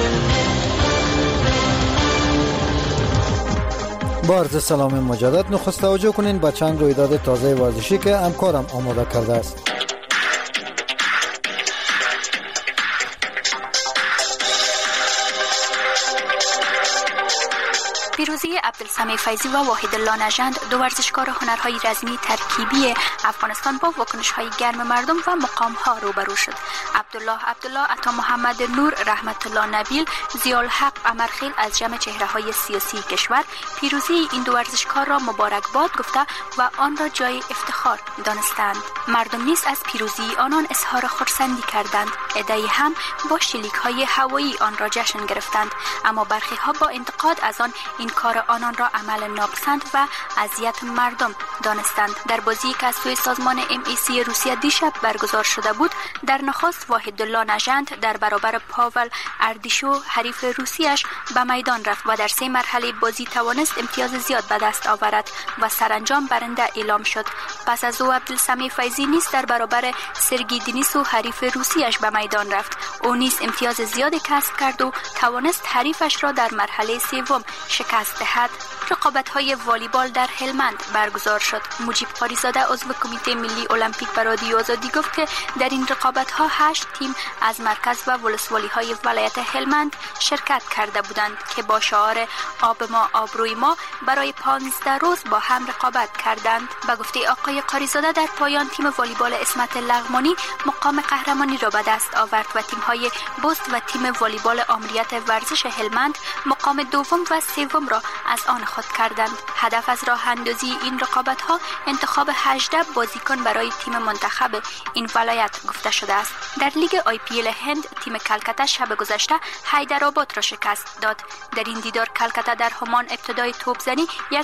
با عرض سلام مجدد نخست توجه کنین به چند رویداد تازه ورزشی که همکارم آماده کرده است. پیروزی عبدالسمیع فیضی و واحد الله نژند، دو ورزشکار هنرهای رزمی ترکیبی افغانستان، با واکنش‌های گرم مردم و مقام‌ها روبرو شد. عبدالله، عطا محمد نور، رحمت الله نبیل، ضیاءالحق امرخیل از جمع چهره‌های سیاسی کشور پیروزی این دو ورزشکار را مبارکباد گفته و آن را جای افتخار دانستند. مردم نیز از پیروزی آنان اظهار خرسندی کردند. عده‌ای هم با شلیک‌های هوایی آن را جشن گرفتند، اما برخی ها با انتقاد از آن این کار آنان را عمل ناپسند و اذیت مردم دانستند. در بازی که از سوی سازمان MEC روسیه دیشب برگزار شده بود، در نخست واحد الله نژند در برابر پاول اردیشو حریف روسیش به میدان رفت و در 3 مرحله بازی توانست امتیاز زیاد به دست آورد و سرانجام برنده اعلام شد. پس از او عبدالسمیع فیضی نیز در برابر سرگی دینیسو حریف روسیش به میدان رفت. او نیز امتیاز زیاد کسب کرد و توانست حریفش را در مرحله سوم شکست دهد. رقابت‌های والیبال در هلمند برگزار شد. مجیب قاریزاده عضو کمیته ملی المپیک بر رادیو آزادی گفت که در این رقابت‌ها 8 تیم از مرکز و ولسوالی‌های ولایت هلمند شرکت کرده بودند که با شعار آب ما آبروی ما برای 15 روز با هم رقابت کردند. به گفته آقای قاریزاده، در پایان تیم والیبال اسمت لغمانی مقام قهرمانی را به دست آورد و تیم‌های بست و تیم والیبال آمریت ورزش هلمند مقام دوم و سوم را از آن خود کردند. هدف از راه اندازی این رقابت‌ها انتخاب 18 بازیکن برای تیم منتخب این ولایت گفته شده است. در لیگ IPL هند تیم کلکته شب گذشته حیدرآباد را شکست داد. در این دیدار کلکته در همان ابتدای توپزنی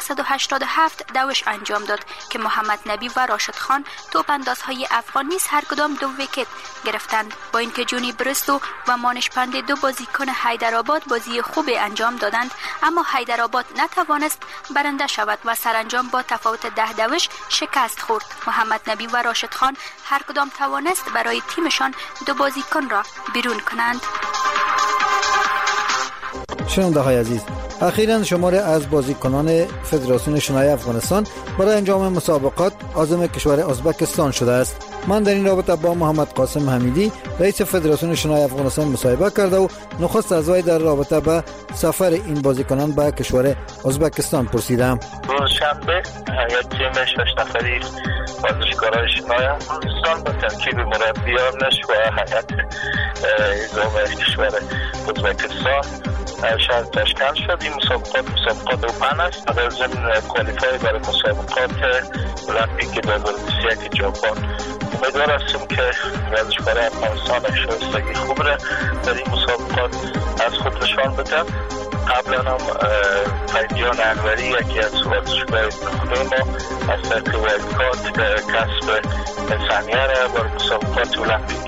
187 دوش انجام داد که محمد نبی و راشد خان توپ اندازهای افغان نیز هر کدام 2 ویکت گرفتند. با اینکه جونی برستو و مانشپنده 2 بازیکن حیدرآباد بازی خوب انجام دادند، اما حیدرآباد نتوانست برنده شود و سرانجام با تفاوت 10 دوش شکست خورد. محمد نبی و راشد خان هر کدام توانست برای تیمشان 2 بازیکن را بیرون کنند. شنونده های عزیز، اخیراً شماره از بازیکنان فدراسیون شنای افغانستان برای انجام مسابقات عازم کشور ازبکستان شده است. من در این رابطه با محمد قاسم حمیدی رئیس فدراسیون شنای افغانستان مصاحبه کرده و نخست از وی در رابطه با سفر این بازیکنان به کشور ازبکستان پرسیدم. روز شنبه یک تیم 6 نفری ورزشکاران شنای افغانستان با ترکیب مربیانش و هیئت اداره کشور ازبکستان شهر تاشکند شد. این مسابقات اوپن است. در ضمن کوالیفای برای مسابقات المپیک 2021 ژاپن. امیدوار هستیم که ورزشکاران افغانستان شایستگی خوب را در این مسابقات از خود نشان بدن. قبلا هم فیضیان انوری یکی از ورزشکاران نخبه ما از طریق وایلدکارت کسب ثانیه را برای مسابقات المپیک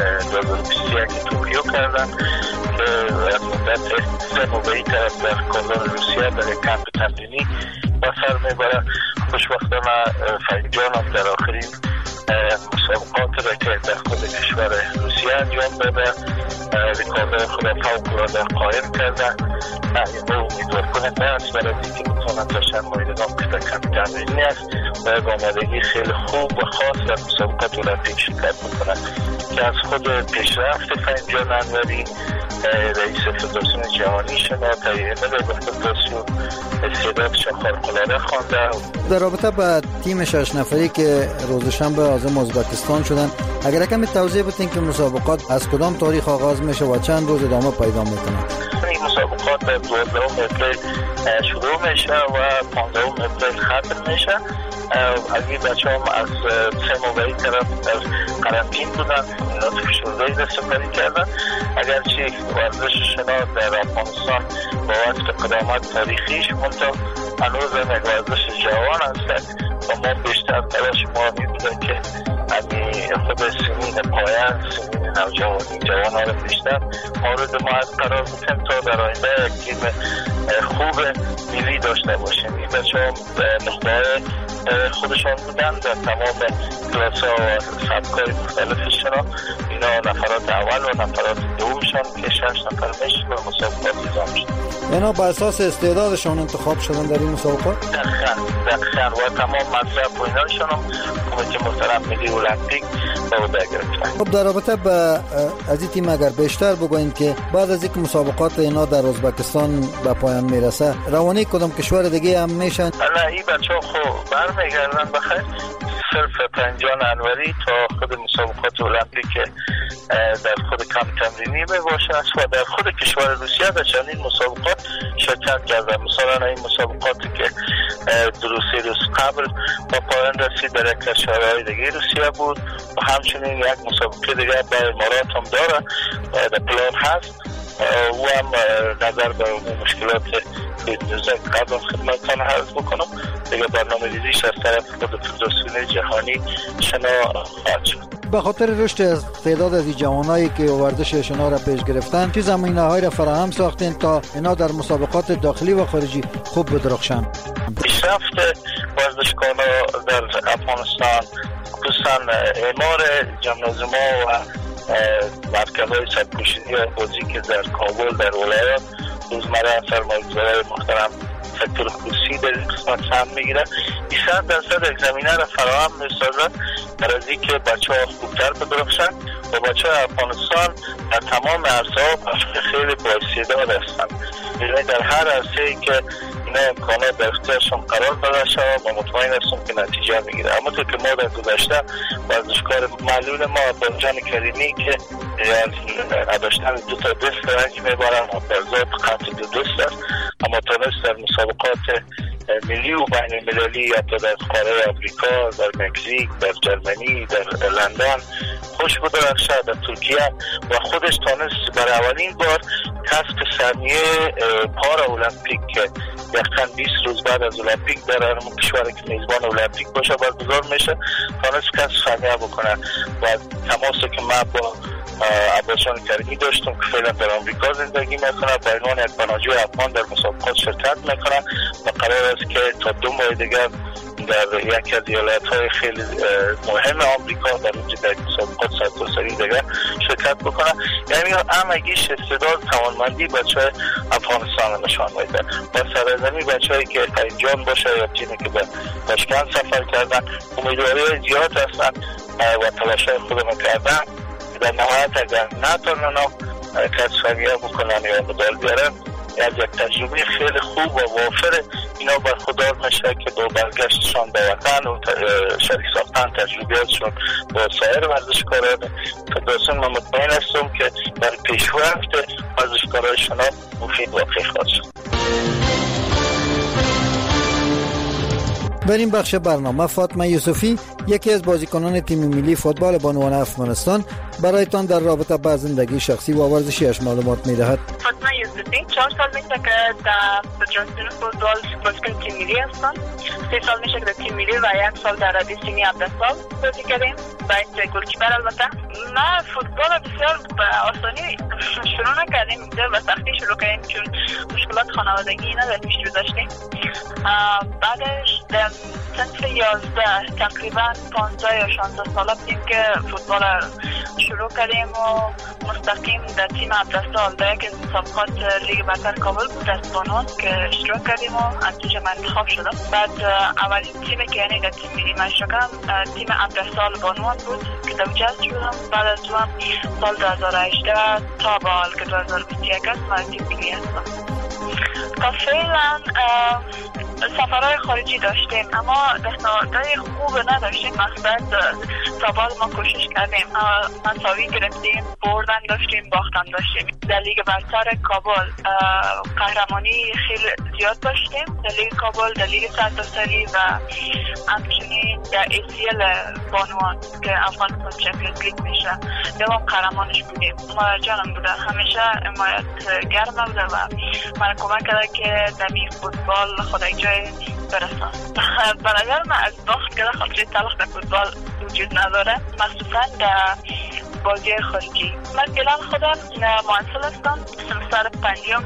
2021 توکیو کردن که از مدت 3 ماه طرف در کازان روسیه برای کمپ تمرینی به سر میبره. خوشبختانه فیضیان هم در آخرین مسابقات را که در خود کشور روسیه انجام داده رکورد خود را فوق‌العاده قائم کرده. او امیدوار کننده است برای اینکه بتواند تا چند ماه دیگر که کمپ تمرینی است و یک آمادگی خیلی خوب و خاص در مسابقات المپیک شرکت بکنند که از خود پیشرفت فیضیان انوری رئیس فدراسیون جهانی شما تایید به فدراسیون استعدادش خارق‌العاده خوانده. در رابطه با تیم 6 نفری که روز شنبه عازم ازبکستان شدند، اگر کمی توضیح بدین که مسابقات از کدام تاریخ آغاز میشه و چند روز ادامه پیدا میکنه؟ این مسابقات 12 اپریل شروع میشه و 15 اپریل ختم میشه. اگه بچه هم از 3 ماه طرف در قرنطین بودن نوتیفیکیشن سپری کردن. اگرچه ورزش شنا در افغانستان با وقت قدامت تاریخیش منطقه هنوز هم یک ورزش جوان هستند و ما بیشتر تلاش ما میبودن که خود سنین پایان سنین نوجوانی جوان ها رو بیشتر مورد ما از قرار بودیم تا در آینده یک تیم خوب میلی داشته باشیم. این بچه هم نخبه خودشان بودن در تمام کلاس ها و سبکای مختلف شنا. اینا نفرات اول و نفرات دومشان که 6 نفر میشه و مسابقات نظام شد. اینا با اساس استعدادشان انتخاب شدن در این مسابقات؟ دقیقاً و تمام مطلب و ایناشان هم کمیته محترم ملی المپیک عهده گرفتن. خب در رابطه با از این تیم اگر بیشتر بگوین که بعد از اینکه مسابقات اینا در ازبکستان به پایان میرسه روانه کدام کشور دیگه هم میشن؟ نه این بچه‌ها خب برمیگردن بخیر. صرف پنجان انوری تا خود مسابقات المپیک در خود کم تمرینی میباشه و در خود کشور روسیه در چندین مسابقات شرکت کردن. مثلا این مسابقاتی که سه روز قبل با پایان رسید در یک کشورهای دیگه روسیه بود و همچنین یک مسابقه دیگه به امارات هم داره در پلان هست و هم نظر به مشکلات قبل خدمتتان عرض بکنم دیگه برنامه ریزیش از طرف خود فدراسیون جهانی شنا خواهد شد. به خاطر رشد تعداد از جوانایی که ورزش شنا را پیش گرفتن چه زمینه‌هایی را فراهم ساختین تا اینا در مسابقات داخلی و خارجی خوب بدرخشن؟ پیشرفت ورزشکاران در افغانستان خصوصا اعمار جمنازیم‌ها و مرکزهای سرپوشیدی بازی که در کابل در ولایات روزمره سرمایه‌گذاران محترم سکتور خصوصی در قسمت سهم میگیره 100% یک زمینه را فراهم میسازد برای اینکه بچه‌ها خوبتر بدرخشن و بچه‌های افغانستان در تمام عرصه‌ها خیلی بااستعداد هستند. یعنی در هر عرصه‌ای که اینا امکانات در اختیارشون قرار داده شود و مطمئن هستم که نتیجه میگیره. اما تو که ما در گذشته ورزشکار معلول ما عباسجان کریمی که نداشتن 2 تا دست رنج میبرن و در ذات قطع 2 دست است اما تونست در مسابقات ملی و بین المللی یا در قاره آمریکا، در مکزیک، در جرمنی، در لندن خوش بدرخشد، در ترکیه و خودش تونست برای اولین بار کسب سهمیه پارا المپیک که یقینا 20 روز بعد از المپیک در هر کشوری که میزبان المپیک باشه برگزار میشه تونست کسب سهمیه بکنه و تماسی که ما با عباسجان کریمی داشتم که فعلا در آمریکا زندگی میکنه به عنوان یک پناهجوی افغان در مسابقات شرکت میکنه و قرار است که تا 2 ماه دیگر در یکی از ایالت‌های خیلی مهم آمریکا در اونجا مسابقات سرتاسری دیگر شرکت بکنه. یعنی همگیش استعداد توانمندی بچه‌های افغانستان نشان میده و سرزمین بچه‌هایی که اینجان باشه یا تیمی که به تاشکند سفر کردن امیدواری زیاد هستن و تلاش‌های خودمون کردن در نهایت اگر نتونن کسفریه بکنن یا مدال بیارن از یک تجربه خیلی خوب و وافر اینا برخوردار میشه که با برگشتشان به وطن و شریک ساختن تجربیاتشون با سایر ورزشکاران فدراسیون من مطمئن هستم که در پیشرفت ورزشکارانشان مفید واقع خواهد شد. در این بخش برنامه فاطمه یوسفی یکی از بازیکنان تیم ملی فوتبال بانوان افغانستان برایتان در رابطه با زندگی شخصی و ورزشیش معلومات می‌دهد. فاطمه یوسفی 4 سال میشه که در فدراسیون فوتبال بازیکن تیم ملی هستم. 3 سال میشه که در تیم ملی و 1 سال در رادیسینی عبدالسال بازی کردیم. باید گلکیپر البته. ما فوتبال بسیار آسانی شروع نکردیم و سختی شروع کردیم چون مشکلات خانوادگی نداشتیم داشتیم. بعدش در صنف 11 تقریبا 15 یا 16 ساله بودیم که فوتبال شروع کردیم و مستقیم در تیم عبدالسال در یک مسابقات لیگ برتر کابل بود از بانوان که اشتراک کردیم و از توش من انتخاب شدم. بعد اولین تیمی که یعنی در تیم ملی اشتراک کردم تیم عبدالسال بانوان بود که در جذب شدم. بعد از اون سال 2018 تا به حال که 2021 است من تیم ملی هستم. تا فعلا سفرهای خارجی داشتیم اما دستاوردهای خوب نداشتیم. مقصد تا بعد ما کوشش کردیم مساوی گرفتیم، بردن داشتیم، باختن داشتیم. در لیگ برتر کابل قهرمانی خیلی زیاد داشتیم، در لیگ کابل، در لیگ سرتاسری و همچنین در ACL بانوان که افغانستان چمپیونز لیگ میشه دوام قهرمانش بودیم. مادر جانم بوده، همیشه حمایت گرم بوده و من کمک کرده که در فوتبال خدا جای برسان. برای من از باخت که خاطر تلخ در فوتبال وجود نداره، مخصوصا در بازی خارجی. من فعلا خودم مهندس هستم، سمستر پنجم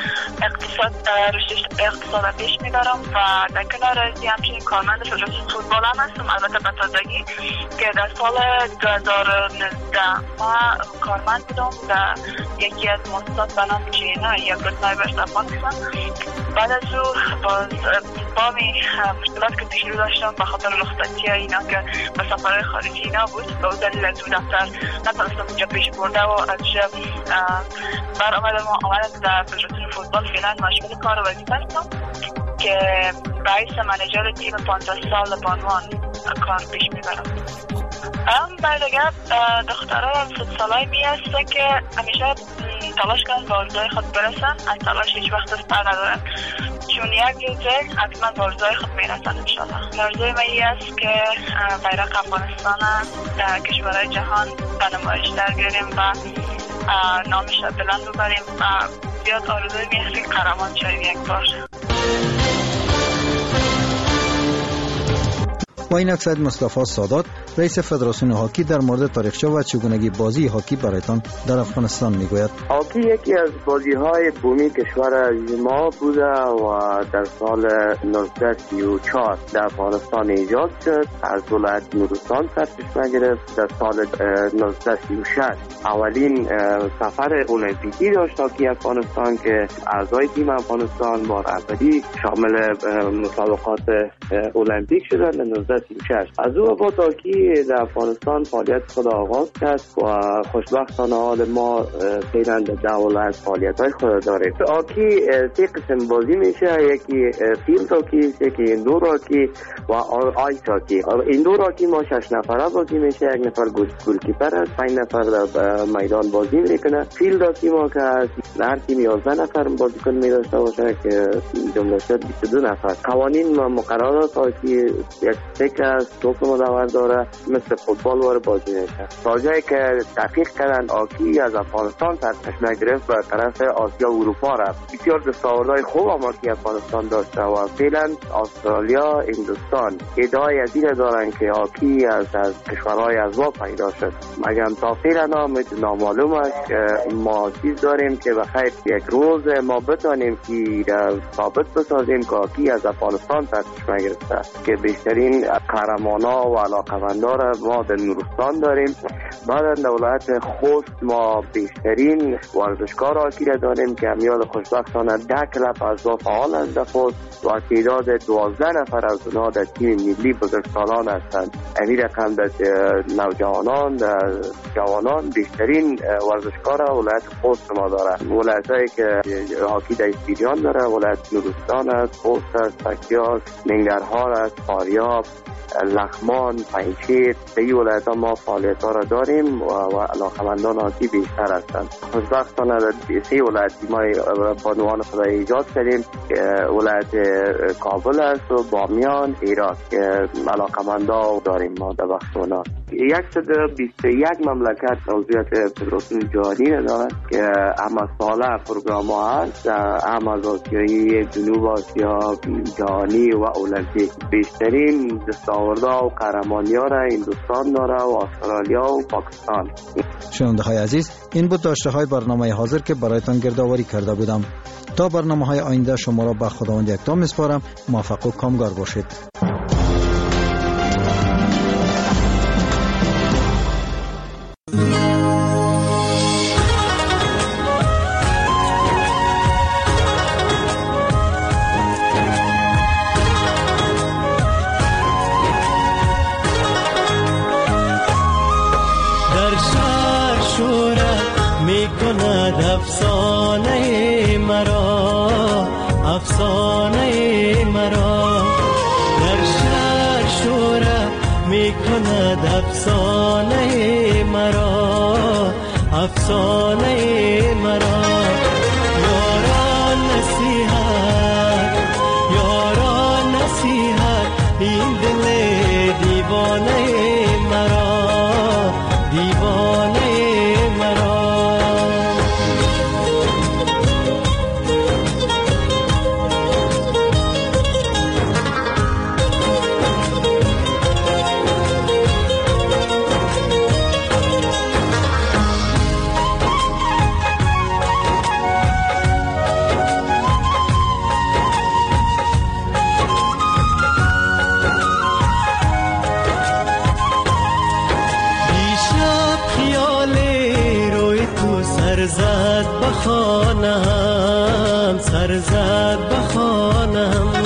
اقتصاد پیش میبرم و در کنار ازی همچنین کارمند فدراسیون فوتبال هم هستم. البته به تازگی که در سال 2019 ما کارمند بودم در یکی از مؤسسات به نام چینا یا گروه برش افغانستان. بعد از او با مشکلات که پیش رو داشتم به خاطر رخصتی اینا که به سفرهای خارجی اینا بود، به اون دلیل از اون دفتر نتونستم اینجا پیش برده و از برآمدم در فدراسیون فوتبال فعلا مشغول کار و وظیفه هستم که رئیس منیجر تیم 50 سال بانوان کار پیش میبرم. بعد دیگه دخترها فوتسالای می هستن که همیشه تلاش کنن به آرزوهای خود برسن، از تلاش هیچ وقت از پر ندارن، چون یک روزه حتما به آرزوهای خود میرسن انشالله. آرزوی من این است که بیرق افغانستان در کشورهای جهان به نمایش در بیاریم و نامش را بلند ببریم و زیاد آرزوی می هست که قهرمان شویم یک بار. و اینک سید مصطفی سادات رئیس فدراسیون هاکی در مورد تاریخچه و چگونگی بازی هاکی برایتان در افغانستان میگوید. هاکی یکی از بازی‌های بومی کشور ما بوده و در سال 1934 در افغانستان ایجاد شد. از ولایت نورستان سرچشمه گرفت. در سال 1936 اولین سفر المپیکی داشت هاکی افغانستان که اعضای تیم افغانستان با رهبری شامل مسابقات المپیک شدند. در 1936 از او با هاکی در افغانستان فعالیت خود آغاز کرد و خوشبختانه حال ما فعلا در ولایت فعالیت‌های خود داریم. هاکی سه قسم بازی میشه، یکی فیلد هاکی، یکی ایندور هاکی و آیس هاکی. ایندور هاکی ما 6 نفره بازی میشه، یک نفر گولکیپر است، 5 نفر در میدان بازی میکنه. فیلد هاکی ما که هر تیم 11 نفر بازیکن می‌داشته باشه که جمله شد 22 نفر. قوانین و مقررات هاکی یک سیک است، توپ مدور داره، مثل فوتبال وارد بازی میشه. تا جایی که تحقیق کردن هاکی از افغانستان سرچشمه گرفت به طرف آسیا و اروپا رفت. بسیار دستاوردهای خوب هاکی افغانستان داشته و فعلا استرالیا، هندوستان ادعای از این دارن که هاکی از کشورهای ازوا پیدا شد. مگر تا فعلا نامعلوم است که ما چیز داریم که بخیر یک روز ما بتونیم که ثابت بسازیم که هاکی از افغانستان سرچشمه گرفته که بیشترین قهرمانا و علاقمندا را ما در نورستان داریم. بعد در ولایت خوست ما بیشترین ورزشکار هاکی را داریم که همیال خوشبختانه 10 کلب اعضا فعال است در خوست و تعداد 12 نفر از اونها در تیم ملی بزرگسالان هستند. این رقم در نوجوانان در جوانان بیشترین ورزشکار ولایت خوست ما داره. ولایتایی که هاکی در استیریان داره ولایت نورستان است، خوست است، پکتیا، ننگرهار است، فاریاب، لغمان، پنجشیر. در این ولایت ها ما فعالیت ها را داریم و علاقمندان هاکی بیشتر هستند. خوشبختانه در 3 ولایت ما بانوان خود ایجاد کردیم که ولایت کابل است و بامیان، هرات که علاقمندا داریم ما در وقت اونا. 121 مملکت عضویت فدراسیون جهانی دارد که هم ساله پروگرام ها هست، هم از آسیایی، جنوب آسیا، جهانی و المپیک. بیشترین دستاوردها و قهرمانی ها را هندوستان داره و استرالیا و پاکستان. شنونده های عزیز، این بود داشته های برنامه حاضر که برایتان گردآوری کرده بودم. تا برنامه های آینده شما را به خداوند یکتا میسپارم. موفق و کامگار باشید. افسانه مرا در شهر شوره می کند افسانه مرا یاران نصیحت این دل دیوانه خانم سر زد به خانم